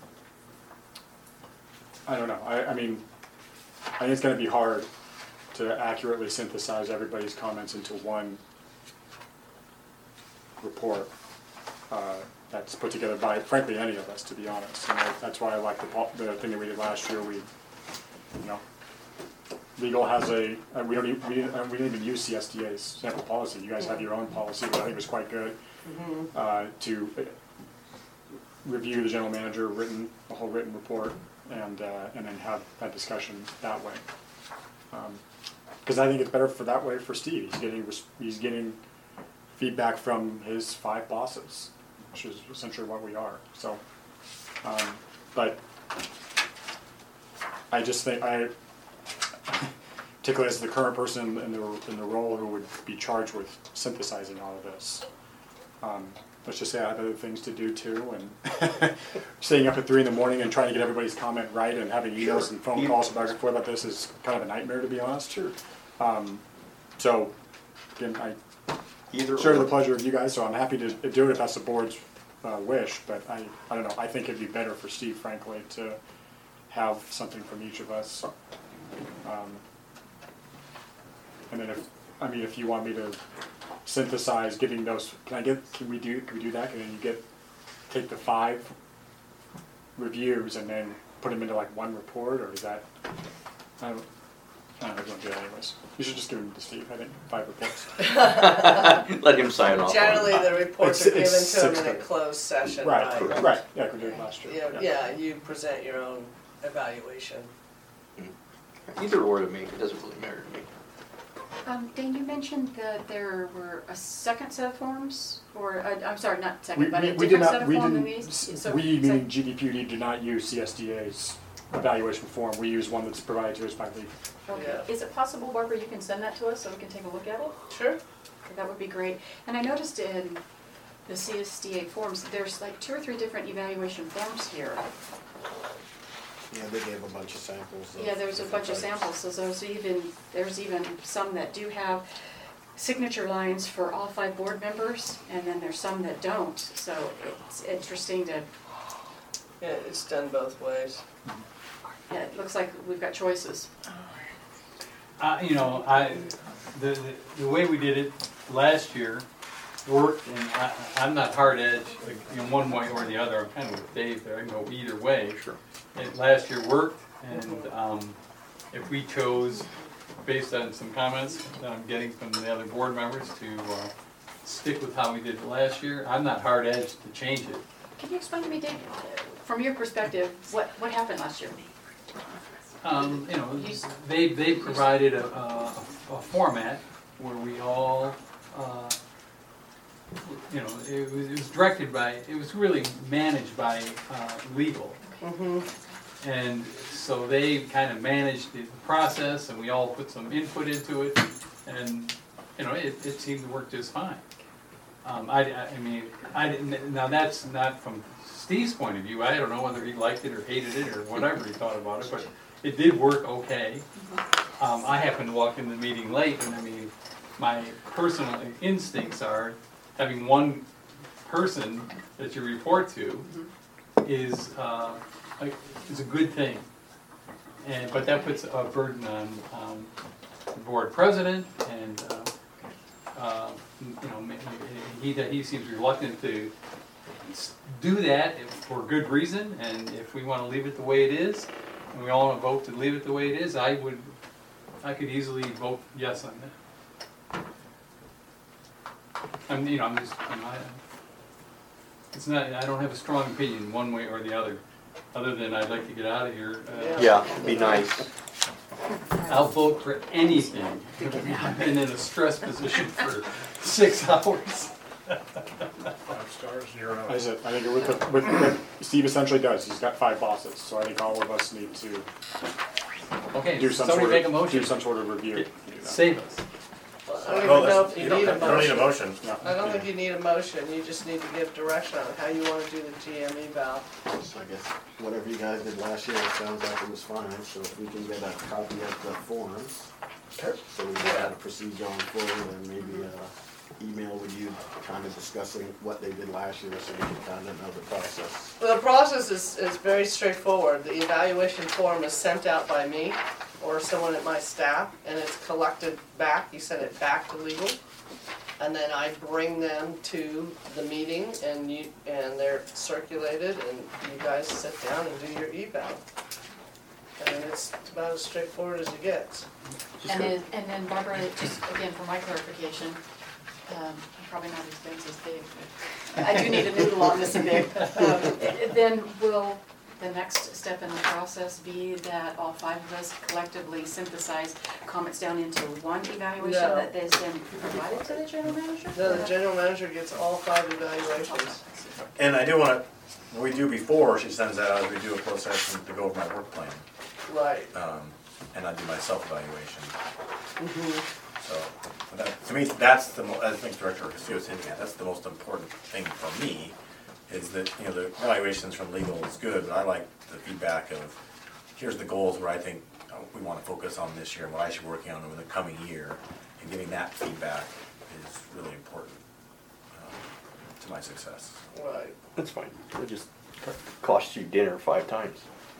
Speaker 2: don't know, I mean, I think it's gonna be hard to accurately synthesize everybody's comments into one report that's put together by, frankly, any of us, to be honest. And that's why I like the thing that we did last year. We, you know, legal has we didn't even use CSDA's sample policy. You guys have your own policy, but I think it was quite good to review the general manager a whole written report, and then have that discussion that way. Because I think it's better for that way for Steve. He's getting feedback from his 5 bosses, which is essentially what we are. So, but I just think particularly as the current person in the role who would be charged with synthesizing all of this, let's just say I have other things to do too, and staying up at 3 in the morning and trying to get everybody's comment right and having emails and phone calls back and forth about this is kind of a nightmare, to be honest.
Speaker 10: Sure.
Speaker 2: So, again, I share the pleasure of you guys, so I'm happy to do it if that's the board's wish, but I don't know, I think it'd be better for Steve, frankly, to have something from each of us. And then if you want me to synthesize, giving those, can we do that? And then take the 5 reviews and then put them into like one report, or is that, I don't know if you want to do that anyways. You should just give them to Steve, I think, 5 reports.
Speaker 10: Let him sign off.
Speaker 6: Generally, the reports are given
Speaker 2: It's
Speaker 6: to him in a
Speaker 2: 6:30.
Speaker 6: closed session.
Speaker 2: Right, yeah, we did it last year.
Speaker 6: Yeah, you present your own evaluation.
Speaker 10: Either or to me, it doesn't really matter to me.
Speaker 5: Dane, you mentioned that there were a second set of forms, or, I'm sorry, not second, but a
Speaker 2: We
Speaker 5: different set of forms than these?
Speaker 2: meaning GDPD, did not use CSDA's evaluation form. We use one that's provided to us by legal.
Speaker 5: Okay.
Speaker 6: Yeah.
Speaker 5: Is it possible, Barbara, you can send that to us so we can take a look at it?
Speaker 6: Sure.
Speaker 5: Okay, that would be great. And I noticed in the CSDA forms, there's like 2 or 3 different evaluation forms here.
Speaker 3: Yeah, they gave a bunch of samples.
Speaker 5: Yeah, there's a bunch of samples, so there's even some that do have signature lines for all 5 board members, and then there's some that don't, so it's interesting to,
Speaker 6: Yeah, it's done both ways.
Speaker 5: yeah, it looks like we've got choices.
Speaker 4: You know, the way we did it last year worked, and I'm not hard edged, like, in one way or the other. I'm kind of with Dave there. I can go either way.
Speaker 10: Sure.
Speaker 4: Last year worked, and if we chose, based on some comments that I'm getting from the other board members, to stick with how we did it last year, I'm not hard edged to change it.
Speaker 5: Can you explain to me, Dave, from your perspective, what happened last year?
Speaker 4: You know, they provided a format where we all, you know, it was directed by, it was really managed by legal.
Speaker 6: Mm-hmm.
Speaker 4: And so they kind of managed the process, and we all put some input into it, and, you know, it seemed to work just fine. I mean, I didn't, now that's not from Steve's point of view. I don't know whether he liked it or hated it or whatever he thought about it, but it did work okay. I happened to walk in the meeting late, and I mean, my personal instincts are having one person that you report to is a good thing. But that puts a burden on the board president, and you know, he seems reluctant to do that for good reason, and if we wanna leave it the way it is, and we all wanna vote to leave it the way it is, I could easily vote yes on that. I'm just, it's not, I don't have a strong opinion one way or the other than I'd like to get out of here.
Speaker 10: Yeah, it'd be nice.
Speaker 4: I'll vote for anything. I've been in a stress position for 6 hours.
Speaker 2: 5 stars, 0 I think with what Steve essentially does, he's got 5 bosses, so I think all of us need to
Speaker 4: Okay,
Speaker 2: do some
Speaker 4: somebody
Speaker 2: sort
Speaker 4: make a
Speaker 2: of,
Speaker 4: motion.
Speaker 2: do some sort of review.
Speaker 4: Save us.
Speaker 6: I don't even
Speaker 1: Well,
Speaker 6: know if you
Speaker 1: you
Speaker 6: need a
Speaker 1: don't need a
Speaker 6: motion.
Speaker 1: motion.
Speaker 6: I don't think you need a motion, you just need to give direction on how you wanna do the GM eval.
Speaker 3: So I guess whatever you guys did last year, it sounds like it was fine, so if we can get a copy of the forms, so we can proceed going forward, and maybe email with you kind of discussing what they did last year, so we can kind of know the process.
Speaker 6: Well, the process is very straightforward. The evaluation form is sent out by me or someone at my staff, and it's collected back. You send it back to legal, and then I bring them to the meeting, and they're circulated, and you guys sit down and do your eval. And it's about as straightforward as it gets.
Speaker 5: And then Barbara, just again for my clarification, I'm probably not as dense as Dave, but I do need a noodle on this a bit. Then will the next step in the process be that all 5 of us collectively synthesize comments down into one evaluation
Speaker 6: No.
Speaker 5: that is then provided to the general manager?
Speaker 6: No, the general manager gets all 5 evaluations.
Speaker 1: And I do wanna, what we do before she sends that out, is we do a closed session to go over my work plan.
Speaker 6: Right.
Speaker 1: And I do my self-evaluation.
Speaker 6: Mhm.
Speaker 1: So, to me, that's I think Director Castillo was hinting at, that's the most important thing for me, is that, the evaluations from legal is good, but I like the feedback of, here's the goals where I think we want to focus on this year, and what I should be working on over the coming year, and getting that feedback is really important to my success.
Speaker 6: Right.
Speaker 10: That's fine. It just costs you dinner 5 times.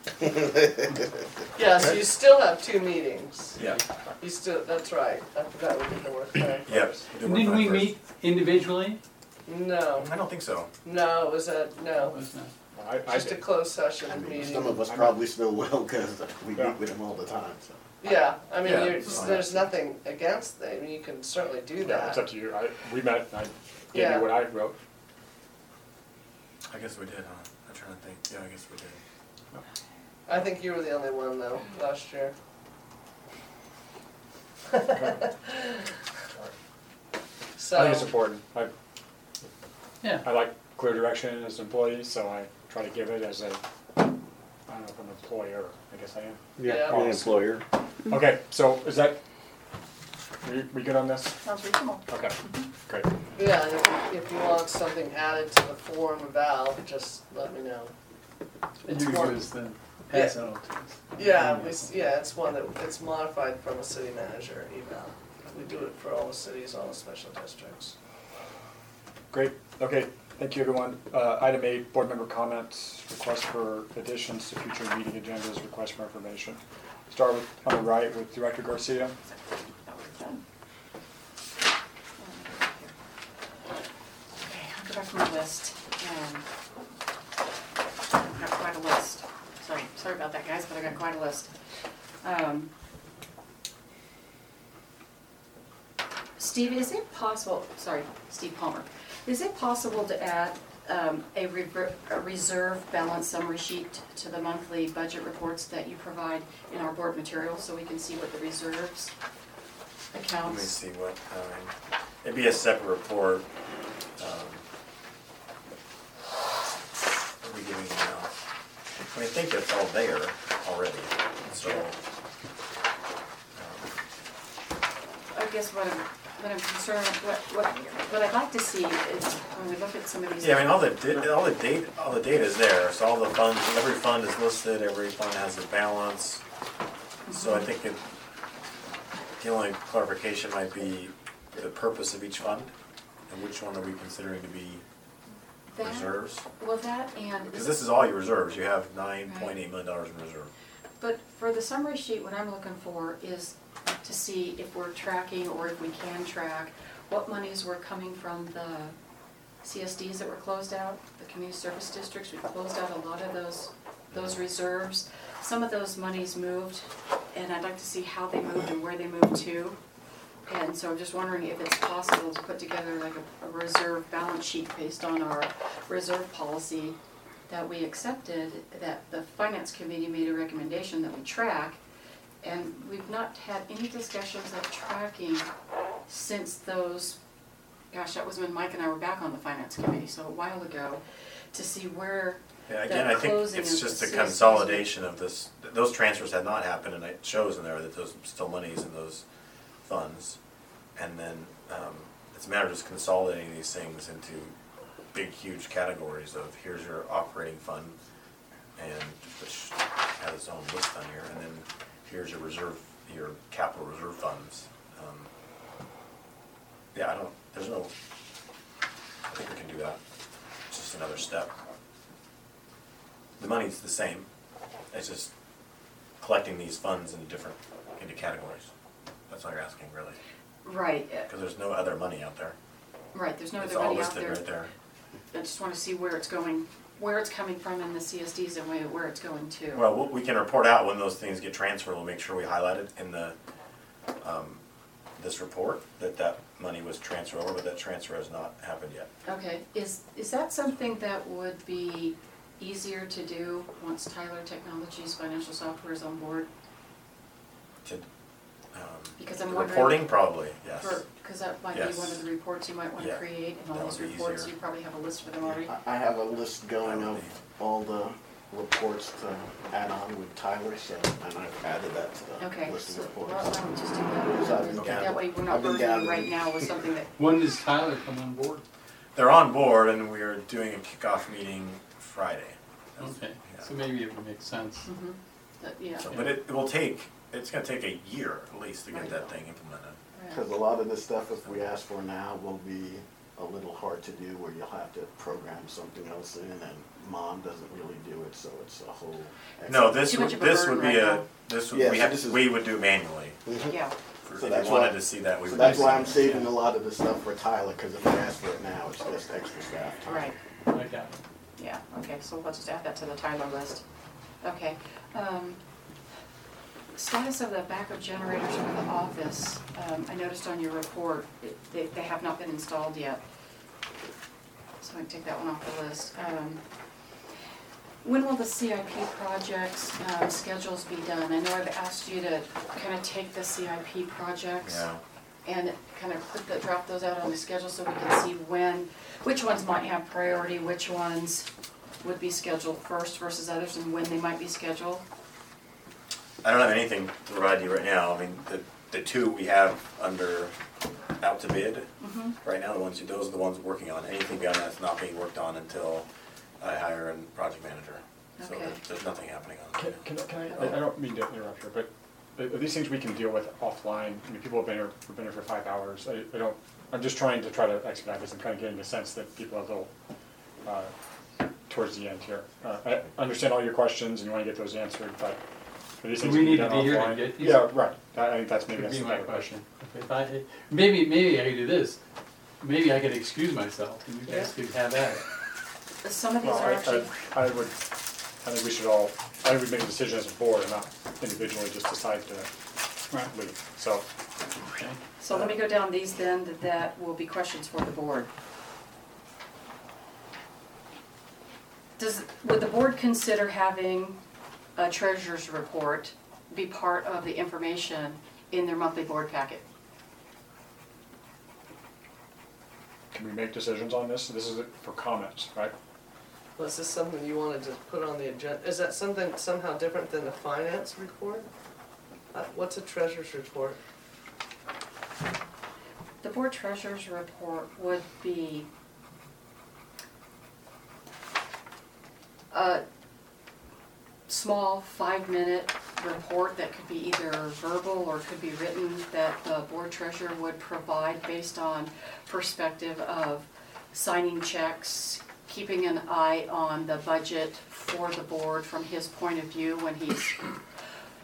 Speaker 6: Yeah, so you still have 2 meetings.
Speaker 1: Yeah.
Speaker 6: You still, that's right. I forgot we did the work plan
Speaker 1: Yep.
Speaker 6: first.
Speaker 1: do work
Speaker 4: Didn't
Speaker 1: on
Speaker 4: we
Speaker 1: it first.
Speaker 4: meet individually?
Speaker 6: No,
Speaker 1: I don't think so.
Speaker 6: no, it was no,
Speaker 4: Was not.
Speaker 2: I
Speaker 6: just a closed session
Speaker 3: I mean,
Speaker 6: meeting.
Speaker 3: some of us probably still will, because we
Speaker 2: Yeah.
Speaker 3: meet with them all the time, so.
Speaker 6: Yeah, I mean,
Speaker 1: Yeah,
Speaker 6: there's nothing against it, I mean, you can certainly do
Speaker 2: Yeah, it's up
Speaker 6: that.
Speaker 2: to you. We met, and I gave
Speaker 6: Yeah.
Speaker 2: you what I wrote.
Speaker 1: I guess we did, huh? I'm trying to think. Yeah, I guess we did.
Speaker 6: I think you were the only one though, last year. So.
Speaker 2: I think it's important.
Speaker 4: Yeah.
Speaker 2: I like clear direction as an employee, so I try to give it as a, I don't know if I'm an employer, I guess I am.
Speaker 6: Yeah.
Speaker 10: You're an employer.
Speaker 2: Okay, so is that, we good on this?
Speaker 5: Sounds reasonable.
Speaker 2: Okay, great.
Speaker 6: Yeah, and if you want something added to the form eval, just let me know. It's
Speaker 4: You
Speaker 6: one,
Speaker 4: guys then pass it on to us.
Speaker 6: yeah, it's one that, it's modified from a city manager eval. We do it for all the cities, all the special districts.
Speaker 2: Great, okay, thank you, everyone. Item 8, board member comments, request for additions to future meeting agendas, request for information. Start with, on the right with Director Garcia.
Speaker 5: Okay, I'll go back to my list. I've got quite a list. Sorry about that, guys, but I got quite a list. Steve, is it possible, Steve Palmer, is it possible to add a reserve balance summary sheet to the monthly budget reports that you provide in our board materials so we can see what the reserves
Speaker 1: Let me
Speaker 5: accounts?
Speaker 1: see what, it'd be a separate report. What are we giving you now? I mean, I think that's all there already, so.
Speaker 5: I guess what I'm concerned, what I'd like to see is when we look at some of these.
Speaker 1: Yeah, I mean, all the data is there, so all the funds, every fund is listed, every fund has a balance. So I think the only clarification might be the purpose of each fund, and which one are we considering to be
Speaker 5: That-
Speaker 1: reserves?
Speaker 5: Well, that and.
Speaker 1: Because this is all your reserves, you have $9.8 million in reserve.
Speaker 5: But for the summary sheet, what I'm looking for is to see if we're tracking or if we can track what monies were coming from the CSDs that were closed out, the community service districts, we closed out a lot of those reserves. Some of those monies moved, and I'd like to see how they moved and where they moved to. And so I'm just wondering if it's possible to put together like a reserve balance sheet based on our reserve policy that we accepted, that the finance committee made a recommendation that we track. And we've not had any discussions of tracking since those, gosh, that was when Mike and I were back on the finance committee, so a while ago, to see where
Speaker 1: Yeah, again, I
Speaker 5: that
Speaker 1: think
Speaker 5: closing
Speaker 1: it's
Speaker 5: of
Speaker 1: just
Speaker 5: the
Speaker 1: a
Speaker 5: CSDs.
Speaker 1: consolidation of this, those transfers had not happened, and it shows in there that those still monies in those funds. And then, it's a matter of just consolidating these things into big, huge categories of, here's your operating fund, and which has its own list on here, and then here's your reserve, your capital reserve funds. Yeah, I think we can do that. It's just another step. The money's the same, it's just collecting these funds into categories. That's all you're asking, really,
Speaker 5: Right,
Speaker 1: because there's no other money out there.
Speaker 5: right, there's no
Speaker 1: It's
Speaker 5: other
Speaker 1: all
Speaker 5: money out
Speaker 1: listed
Speaker 5: there.
Speaker 1: right there.
Speaker 5: I just wanna see where it's going, where it's coming from in the CSDs and where it's going to.
Speaker 1: Well, we can report out when those things get transferred, we'll make sure we highlight it in the, this report, that money was transferred over, but that transfer has not happened yet.
Speaker 5: Okay, is that something that would be easier to do once Tyler Technologies financial software is on board?
Speaker 1: To,
Speaker 5: Because I'm wondering.
Speaker 1: reporting, probably, yes.
Speaker 5: Because that might be
Speaker 1: Yes.
Speaker 5: one of the reports you might want to
Speaker 1: Yeah,
Speaker 5: create, and all
Speaker 1: that
Speaker 5: those
Speaker 1: would be
Speaker 5: reports,
Speaker 1: easier.
Speaker 5: you probably have a list for them already.
Speaker 3: I have a list going of all the reports to add on with Tyler, so, and I've added that to
Speaker 5: Okay,
Speaker 3: the list
Speaker 5: so
Speaker 3: of
Speaker 5: why
Speaker 3: reports.
Speaker 5: don't we just do
Speaker 3: So I've been
Speaker 5: that?
Speaker 3: gathering-
Speaker 5: That way we're not
Speaker 3: I've been
Speaker 5: burdening you
Speaker 3: gathering.
Speaker 5: right now with something that,
Speaker 4: When does Tyler come on board?
Speaker 1: They're on board, and we are doing a kickoff meeting Friday.
Speaker 4: Okay,
Speaker 1: Yeah.
Speaker 4: so maybe it would make sense.
Speaker 5: yeah.
Speaker 1: So, but it will take, it's gonna take a year at least to get
Speaker 5: Right.
Speaker 1: that thing implemented.
Speaker 3: Because a lot of the stuff, if we ask for now, will be a little hard to do, where you'll have to program something else in, and mom doesn't really do it, so it's a whole.
Speaker 1: No, this
Speaker 5: Too
Speaker 1: would,
Speaker 5: much of a
Speaker 1: this
Speaker 5: burden
Speaker 1: would be
Speaker 5: right
Speaker 1: a,
Speaker 5: now.
Speaker 1: this would,
Speaker 3: Yeah,
Speaker 1: we
Speaker 3: so
Speaker 1: have,
Speaker 3: this is-
Speaker 1: we would do manually.
Speaker 5: Yeah,
Speaker 1: If
Speaker 3: So
Speaker 1: you
Speaker 3: that's
Speaker 1: wanted
Speaker 3: why-
Speaker 1: to see that, we
Speaker 3: So
Speaker 1: would.
Speaker 3: that's
Speaker 1: do
Speaker 3: why I'm
Speaker 1: that.
Speaker 3: saving a lot of the stuff for Tyler, because if I ask for it now, it's just extra staff time.
Speaker 5: right,
Speaker 4: I got it.
Speaker 5: yeah, okay, so let's just add that to the Tyler list. Okay, status of the backup generators for the office, I noticed on your report, they have not been installed yet. So I can take that one off the list. When will the CIP projects, schedules be done? I know I've asked you to kind of take the CIP projects
Speaker 1: Yeah,
Speaker 5: and kind of drop those out on the schedule so we can see which ones might have priority, which ones would be scheduled first versus others, and when they might be scheduled.
Speaker 1: I don't have anything to provide you right now, I mean, the two we have under, out to bid, right now, those are the ones working on, anything beyond that's not being worked on until I hire a project manager. So
Speaker 5: Okay.
Speaker 1: there's nothing happening on that.
Speaker 2: Can I don't mean to interrupt here, but are these things we can deal with offline? I mean, people have been here, we've been here for 5 hours. I'm just trying to expedite this. I'm kind of getting the sense that people are a little, towards the end here. I understand all your questions and you want to get those answered, but are these
Speaker 4: Do
Speaker 2: things
Speaker 4: we
Speaker 2: can be
Speaker 4: need to
Speaker 2: done
Speaker 4: be here to
Speaker 2: offline?
Speaker 4: get these?
Speaker 2: Yeah, right. I think that's maybe
Speaker 4: Would
Speaker 2: that's
Speaker 4: be
Speaker 2: the
Speaker 4: my
Speaker 2: better question.
Speaker 4: question. Maybe I could do this. Maybe I could excuse myself and you guys could have at it.
Speaker 5: Some of these
Speaker 2: Well,
Speaker 5: are actually,
Speaker 2: I think we should all, I think we make a decision as a board and not individually just decide to leave. So,
Speaker 4: Okay.
Speaker 5: so let me go down these then, that will be questions for the board. Would the board consider having a treasurer's report be part of the information in their monthly board packet?
Speaker 2: can we make decisions on this? This is for comments, right?
Speaker 6: Was this something you wanted to put on the agenda? Is that something somehow different than the finance report? What's a treasurer's report?
Speaker 5: The board treasurer's report would be a small 5-minute report that could be either verbal or could be written, that the board treasurer would provide based on perspective of signing checks, keeping an eye on the budget for the board from his point of view when he's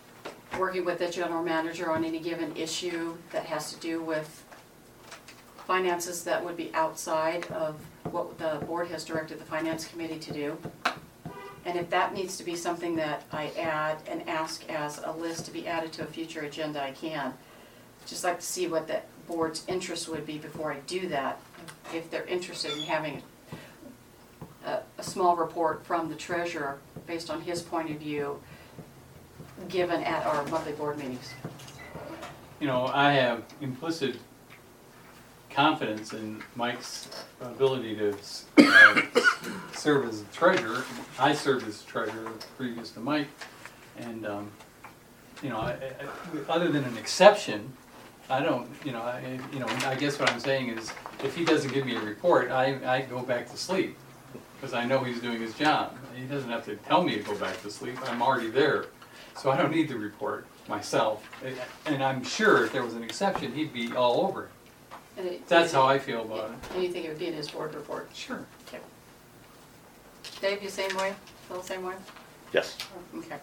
Speaker 5: working with the general manager on any given issue that has to do with finances that would be outside of what the board has directed the finance committee to do. And if that needs to be something that I add and ask as a list to be added to a future agenda, I can. Just like to see what the board's interest would be before I do that. If they're interested in having a small report from the treasurer based on his point of view, given at our monthly board meetings.
Speaker 4: You know, I have implicit confidence in Mike's ability to serve as treasurer. I served as treasurer previous to Mike, and you know, other than an exception, I don't. I guess what I'm saying is, if he doesn't give me a report, I go back to sleep because I know he's doing his job. He doesn't have to tell me to go back to sleep. I'm already there, so I don't need the report myself. And I'm sure if there was an exception, he'd be all over it. That's how I feel about it.
Speaker 5: And you think it would be in his board report?
Speaker 4: Sure.
Speaker 5: Okay. Dave, you same way? Feel the same way?
Speaker 10: Yes.
Speaker 5: Okay.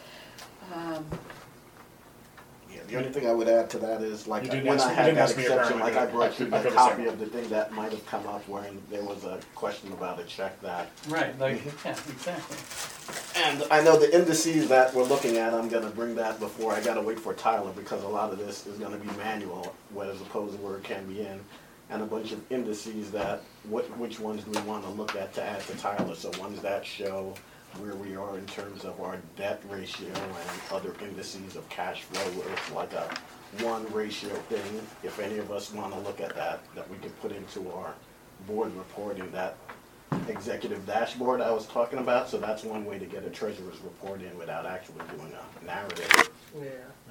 Speaker 3: Yeah, the only thing I would add to that is, like,
Speaker 2: You didn't
Speaker 3: when
Speaker 2: ask-
Speaker 3: I
Speaker 2: you
Speaker 3: had
Speaker 2: didn't
Speaker 3: that
Speaker 2: ask me
Speaker 3: exception, like I
Speaker 2: apparently.
Speaker 3: brought you
Speaker 2: I
Speaker 3: the
Speaker 2: feel the
Speaker 3: copy
Speaker 2: same.
Speaker 3: of the thing that might have come up when there was a question about a check that.
Speaker 4: Right, like, yeah, exactly.
Speaker 3: And I know the indices that we're looking at, I'm gonna bring that before, I gotta wait for Tyler, because a lot of this is gonna be manual, as opposed to where it can be in. And a bunch of indices that, which ones do we wanna look at to add to Tyler? So ones that show where we are in terms of our debt ratio and other indices of cash flow, where it's like a one ratio thing. If any of us wanna look at that we could put into our board reporting, that executive dashboard I was talking about. So that's one way to get a treasurer's report in without actually doing a narrative.
Speaker 6: Yeah.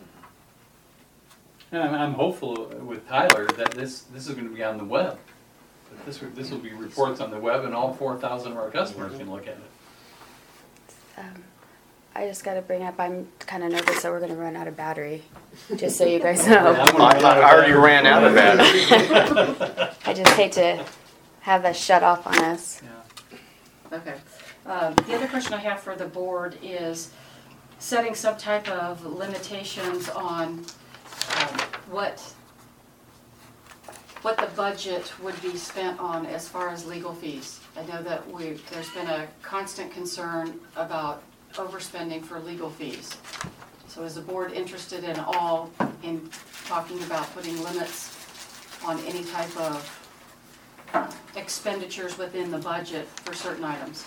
Speaker 4: And I'm hopeful with Tyler that this is going to be on the web. That this will be reports on the web, and all 4,000 of our customers can look at it.
Speaker 11: I just gotta bring up, I'm kinda nervous that we're gonna run out of battery, just so you guys know.
Speaker 10: I already ran out of that.
Speaker 11: I just hate to have that shut off on us.
Speaker 4: Yeah.
Speaker 5: Okay. The other question I have for the board is setting some type of limitations on what the budget would be spent on as far as legal fees. I know that there's been a constant concern about overspending for legal fees. So is the board interested in talking about putting limits on any type of expenditures within the budget for certain items?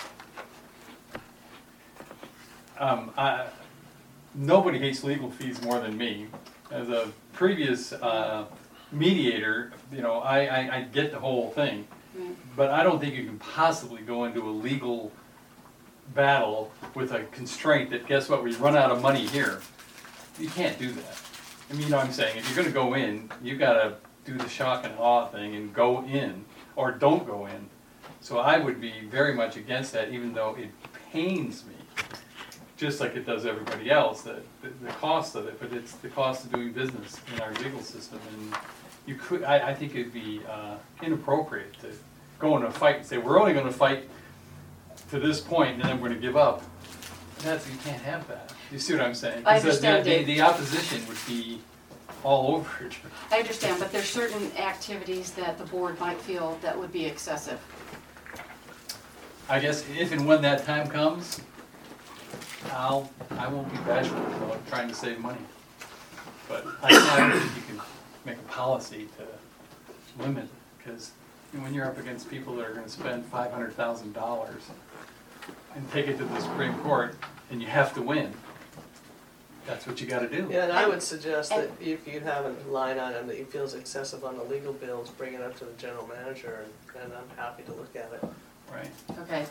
Speaker 4: Nobody hates legal fees more than me. As a previous mediator, you know, I get the whole thing, but I don't think you can possibly go into a legal battle with a constraint that, guess what, we run out of money here. You can't do that. I mean, you know what I'm saying? If you're gonna go in, you gotta do the shock and awe thing and go in, or don't go in. So I would be very much against that, even though it pains me, just like it does everybody else, the cost of it, but it's the cost of doing business in our legal system. And you could, I think it'd be inappropriate to go in a fight and say, we're only gonna fight to this point, and then we're gonna give up. You can't have that. You see what I'm saying?
Speaker 5: I understand, Dave.
Speaker 4: The opposition would be all over it.
Speaker 5: I understand, but there's certain activities that the board might feel that would be excessive.
Speaker 4: I guess if and when that time comes, I won't be bashful about trying to save money. But I don't think you can make a policy to limit it, because when you're up against people that are gonna spend $500,000 and take it to the Supreme Court, and you have to win, that's what you gotta do.
Speaker 6: Yeah, and I would suggest that if you have a line item that you feel is excessive on the legal bills, bring it up to the general manager, and I'm happy to look at it.
Speaker 4: Right.
Speaker 5: Okay.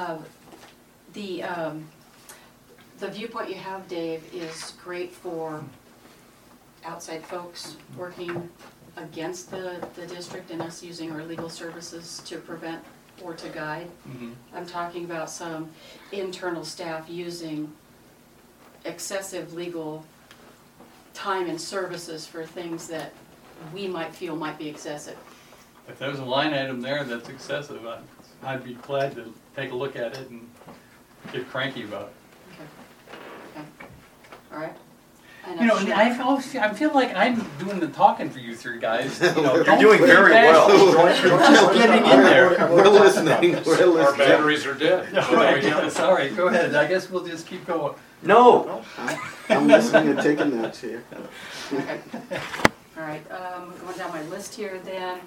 Speaker 5: The viewpoint you have, Dave, is great for outside folks working against the district and us using our legal services to prevent or to guide.
Speaker 4: Mhm.
Speaker 5: I'm talking about some internal staff using excessive legal time and services for things that we might feel might be excessive.
Speaker 4: If there's a line item there that's excessive, I'd be glad to take a look at it and get cranky about it.
Speaker 5: Okay. Okay. All right. And
Speaker 4: You know,
Speaker 5: I'm
Speaker 4: and
Speaker 5: sure-
Speaker 4: I feel like I'm doing the talking for you three guys. You know,
Speaker 10: You're
Speaker 4: don't
Speaker 10: doing
Speaker 4: put
Speaker 10: very
Speaker 4: it past
Speaker 10: well.
Speaker 4: you. Just getting in there.
Speaker 10: We're listening, we're
Speaker 7: Our
Speaker 10: listening.
Speaker 7: batteries are dead.
Speaker 4: All right, yes, all right, go ahead. I guess we'll just keep going.
Speaker 10: No,
Speaker 3: I'm listening and taking notes here.
Speaker 5: Okay. All right, going down my list here then.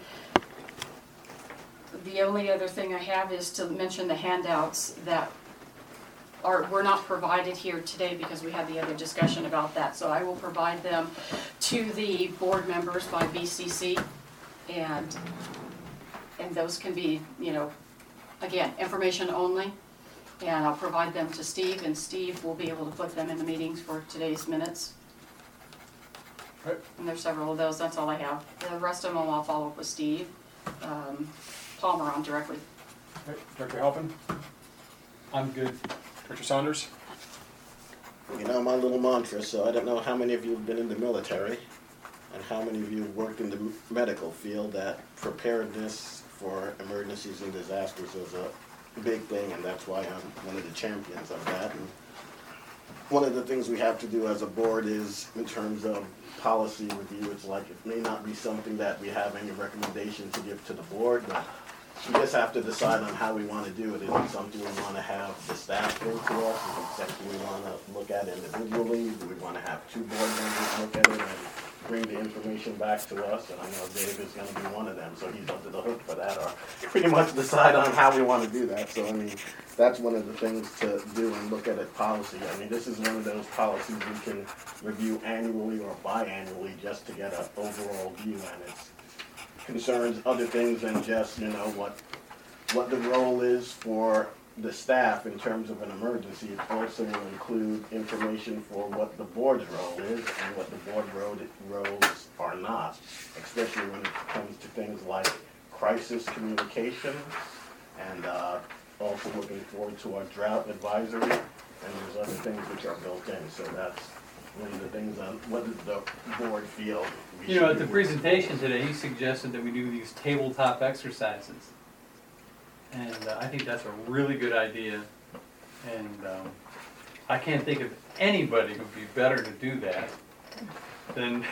Speaker 5: The only other thing I have is to mention the handouts that were not provided here today because we had the other discussion about that. So I will provide them to the board members by BCC, and those can be, you know, again, information only. And I'll provide them to Steve, and Steve will be able to put them in the meetings for today's minutes.
Speaker 2: Right.
Speaker 5: And there's several of those, that's all I have. The rest of them I'll follow up with Steve Palmer on directly.
Speaker 2: Okay, Director Halpin,
Speaker 4: I'm good.
Speaker 2: Director Saunders,
Speaker 3: You know my little mantra, so I don't know how many of you have been in the military and how many of you have worked in the medical field, that preparedness for emergencies and disasters is a big thing, and that's why I'm one of the champions of that. And one of the things we have to do as a board is, in terms of policy review, it's like it may not be something that we have any recommendation to give to the board, but we just have to decide on how we want to do it. Is it something we want to have the staff bring to us? Is it something we want to look at individually? Do we want to have two board members look at it and bring the information back to us? And I know Dave is going to be one of them, so he's up to the hook for that, or pretty much decide on how we want to do that. So, I mean, that's one of the things to do and look at it policy. I mean, this is one of those policies we can review annually or biannually just to get an overall view, and it's concerns other things than just, you know, what the role is for the staff in terms of an emergency. It also will include information for what the board's role is and what the board roles are not, especially when it comes to things like crisis communication, and also looking forward to our drought advisory, and there's other things which are built in. So that's one of the things on what does the board feel we
Speaker 4: You know,
Speaker 3: should
Speaker 4: at the
Speaker 3: do.
Speaker 4: presentation today, he suggested that we do these tabletop exercises. And I think that's a really good idea. And I can't think of anybody who'd be better to do that than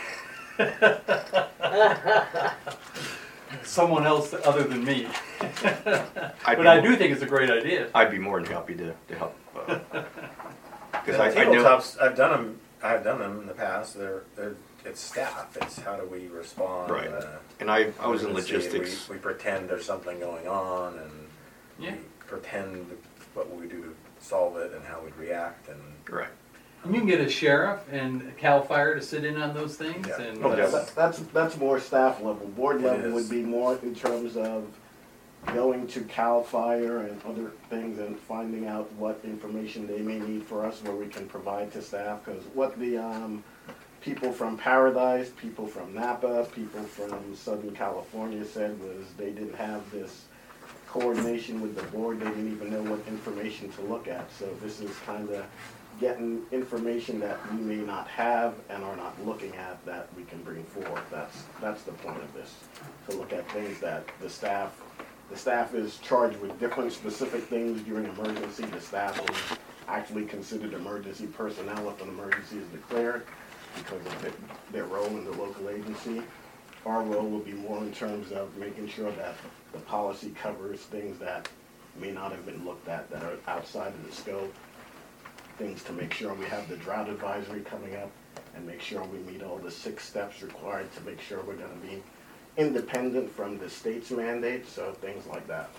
Speaker 4: someone else other than me. But I do think it's a great idea.
Speaker 10: I'd be more than happy to help. Because I know,
Speaker 1: Tabletops, I've done them in the past. It's staff. It's how do we respond?
Speaker 10: Right. And I was in
Speaker 1: emergency.
Speaker 10: logistics.
Speaker 1: We pretend there's something going on, and
Speaker 4: Yeah.
Speaker 1: we pretend what we do to solve it and how we'd react. And
Speaker 10: Right.
Speaker 4: And you can get a sheriff and CAL FIRE to sit in on those things.
Speaker 1: Yeah.
Speaker 4: And
Speaker 10: Oh, yeah.
Speaker 3: That's more staff level. Board
Speaker 1: It
Speaker 3: level
Speaker 1: is.
Speaker 3: would be more in terms of going to CAL FIRE and other things and finding out what information they may need for us, where we can provide to staff. Because what the people from Paradise, people from Napa, people from Southern California said was they didn't have this coordination with the board. They didn't even know what information to look at. So this is kind of getting information that we may not have and are not looking at that we can bring forward. That's the point of this, to look at things that the staff is charged with different specific things during emergency. The staff is actually considered emergency personnel if an emergency is declared because of their role in the local agency. Our role will be more in terms of making sure that the policy covers things that may not have been looked at, that are outside of the scope. Things to make sure we have the drought advisory coming up, and make sure we meet all the 6 steps required to make sure we're going to be independent from the state's mandate, so things like that.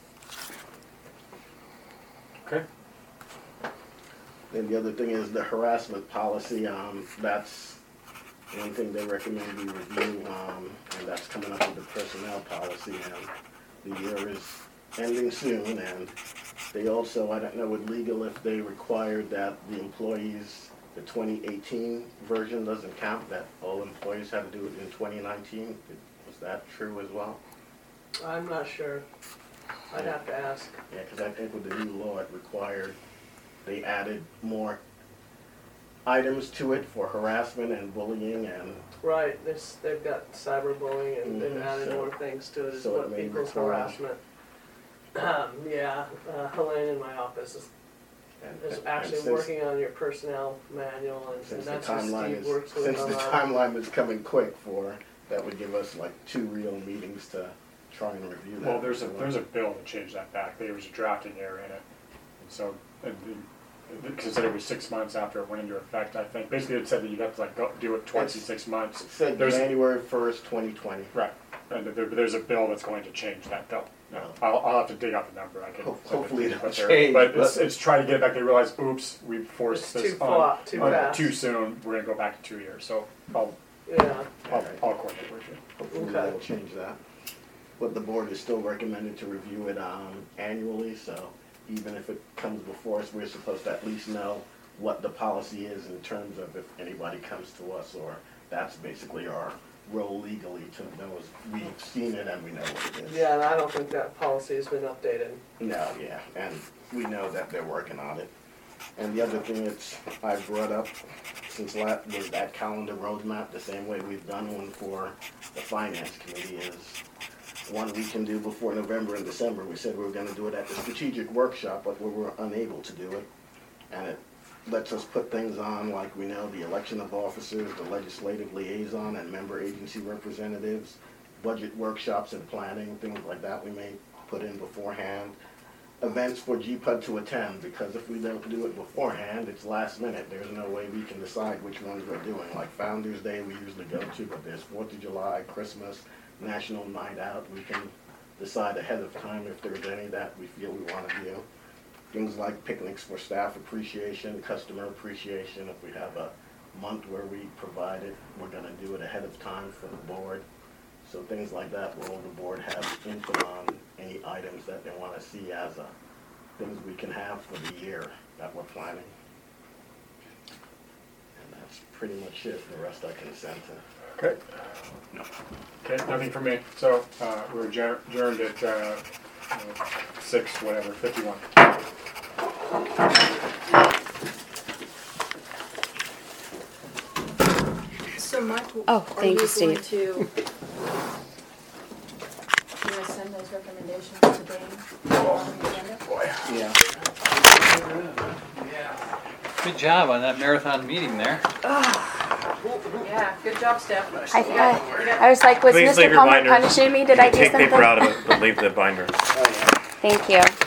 Speaker 2: okay?
Speaker 3: Then the other thing is the harassment policy. That's one thing they recommend we review, and that's coming up with the personnel policy. And the year is ending soon, and they also, I don't know with legal if they required that the employees, the 2018 version doesn't count, that all employees had to do it in 2019. Was that true as well?
Speaker 6: I'm not sure. I'd have to ask.
Speaker 3: Yeah, because I think with the new law, it required, they added more items to it for harassment and bullying, and
Speaker 6: Right, they've got cyberbullying and they've
Speaker 3: Mhm,
Speaker 6: added
Speaker 3: so-
Speaker 6: more things to it as
Speaker 3: so it
Speaker 6: what
Speaker 3: may
Speaker 6: equals
Speaker 3: require-
Speaker 6: harassment. Yeah, Helene in my office is is
Speaker 3: and
Speaker 6: actually
Speaker 3: since-
Speaker 6: working on your personnel manual, and
Speaker 3: Since the
Speaker 6: that's what
Speaker 3: timeline
Speaker 6: Steve
Speaker 3: is,
Speaker 6: works with
Speaker 3: since
Speaker 6: on
Speaker 3: the
Speaker 6: our.
Speaker 3: timeline is coming quick that would give us like 2 real meetings to try and review that.
Speaker 2: Well, there's a bill to change that back. There was a drafting error in it. And so, because it said it was 6 months after it went into effect, I think. Basically, it said that you'd have to do it twice in 6 months.
Speaker 3: It said
Speaker 2: There's-
Speaker 3: January 1st, 2020.
Speaker 2: Right. And there's a bill that's going to change that bill. No, I'll have to dig out the number. I can.
Speaker 3: Hopefully it'll
Speaker 2: but
Speaker 3: change,
Speaker 2: But
Speaker 3: but-
Speaker 2: it's trying to get it back. They realize, oops, we forced
Speaker 6: It's
Speaker 2: this
Speaker 6: too
Speaker 2: on
Speaker 6: too fast.
Speaker 2: too soon. We're gonna go back to 2 years. So I'll
Speaker 6: Yeah,
Speaker 2: coordinate with you.
Speaker 3: Hopefully
Speaker 6: Okay.
Speaker 3: that'll change that. But the board is still recommended to review it annually, so even if it comes before us, we're supposed to at least know what the policy is in terms of if anybody comes to us, or that's basically our role legally to know is we've seen it and we know what it is.
Speaker 6: yeah, and I don't think that policy has been updated.
Speaker 3: No, yeah, and we know that they're working on it. And the other thing that's I brought up since last was that calendar roadmap, the same way we've done one for the finance committee is one we can do before November and December. We said we were gonna do it at the strategic workshop, but we were unable to do it. And it lets us put things on like we know the election of officers, the legislative liaison and member agency representatives, budget workshops and planning, things like that we may put in beforehand. Events for GPUD to attend, because if we don't do it beforehand, it's last minute. There's no way we can decide which ones we're doing. Like Founder's Day we usually go to, but there's 4th of July, Christmas, National Night Out. We can decide ahead of time if there's any that we feel we want to do. Things like picnics for staff appreciation, customer appreciation. If we have a month where we provide it, we're going to do it ahead of time for the board. So things like that where the board has input on any items that they want to see as things we can have for the year that we're planning. And that's pretty much it. The rest I can send to.
Speaker 2: Okay.
Speaker 3: No.
Speaker 2: Okay, nothing from me. So we're adjourned at 6:51.
Speaker 5: So Mike,
Speaker 11: Oh,
Speaker 5: are
Speaker 11: thank
Speaker 5: you
Speaker 11: you, Steve.
Speaker 5: going to, you want to send those recommendations to Dane on the agenda?
Speaker 3: Yeah.
Speaker 4: Good job on that marathon meeting there.
Speaker 5: Yeah, good job, Steph.
Speaker 11: I was like, was
Speaker 1: Please leave
Speaker 11: Mr.
Speaker 1: your
Speaker 11: Palmer
Speaker 1: binders.
Speaker 11: punishing me? Did I do
Speaker 1: Take
Speaker 11: something?
Speaker 1: paper out of it, but leave the binder.
Speaker 11: Thank you.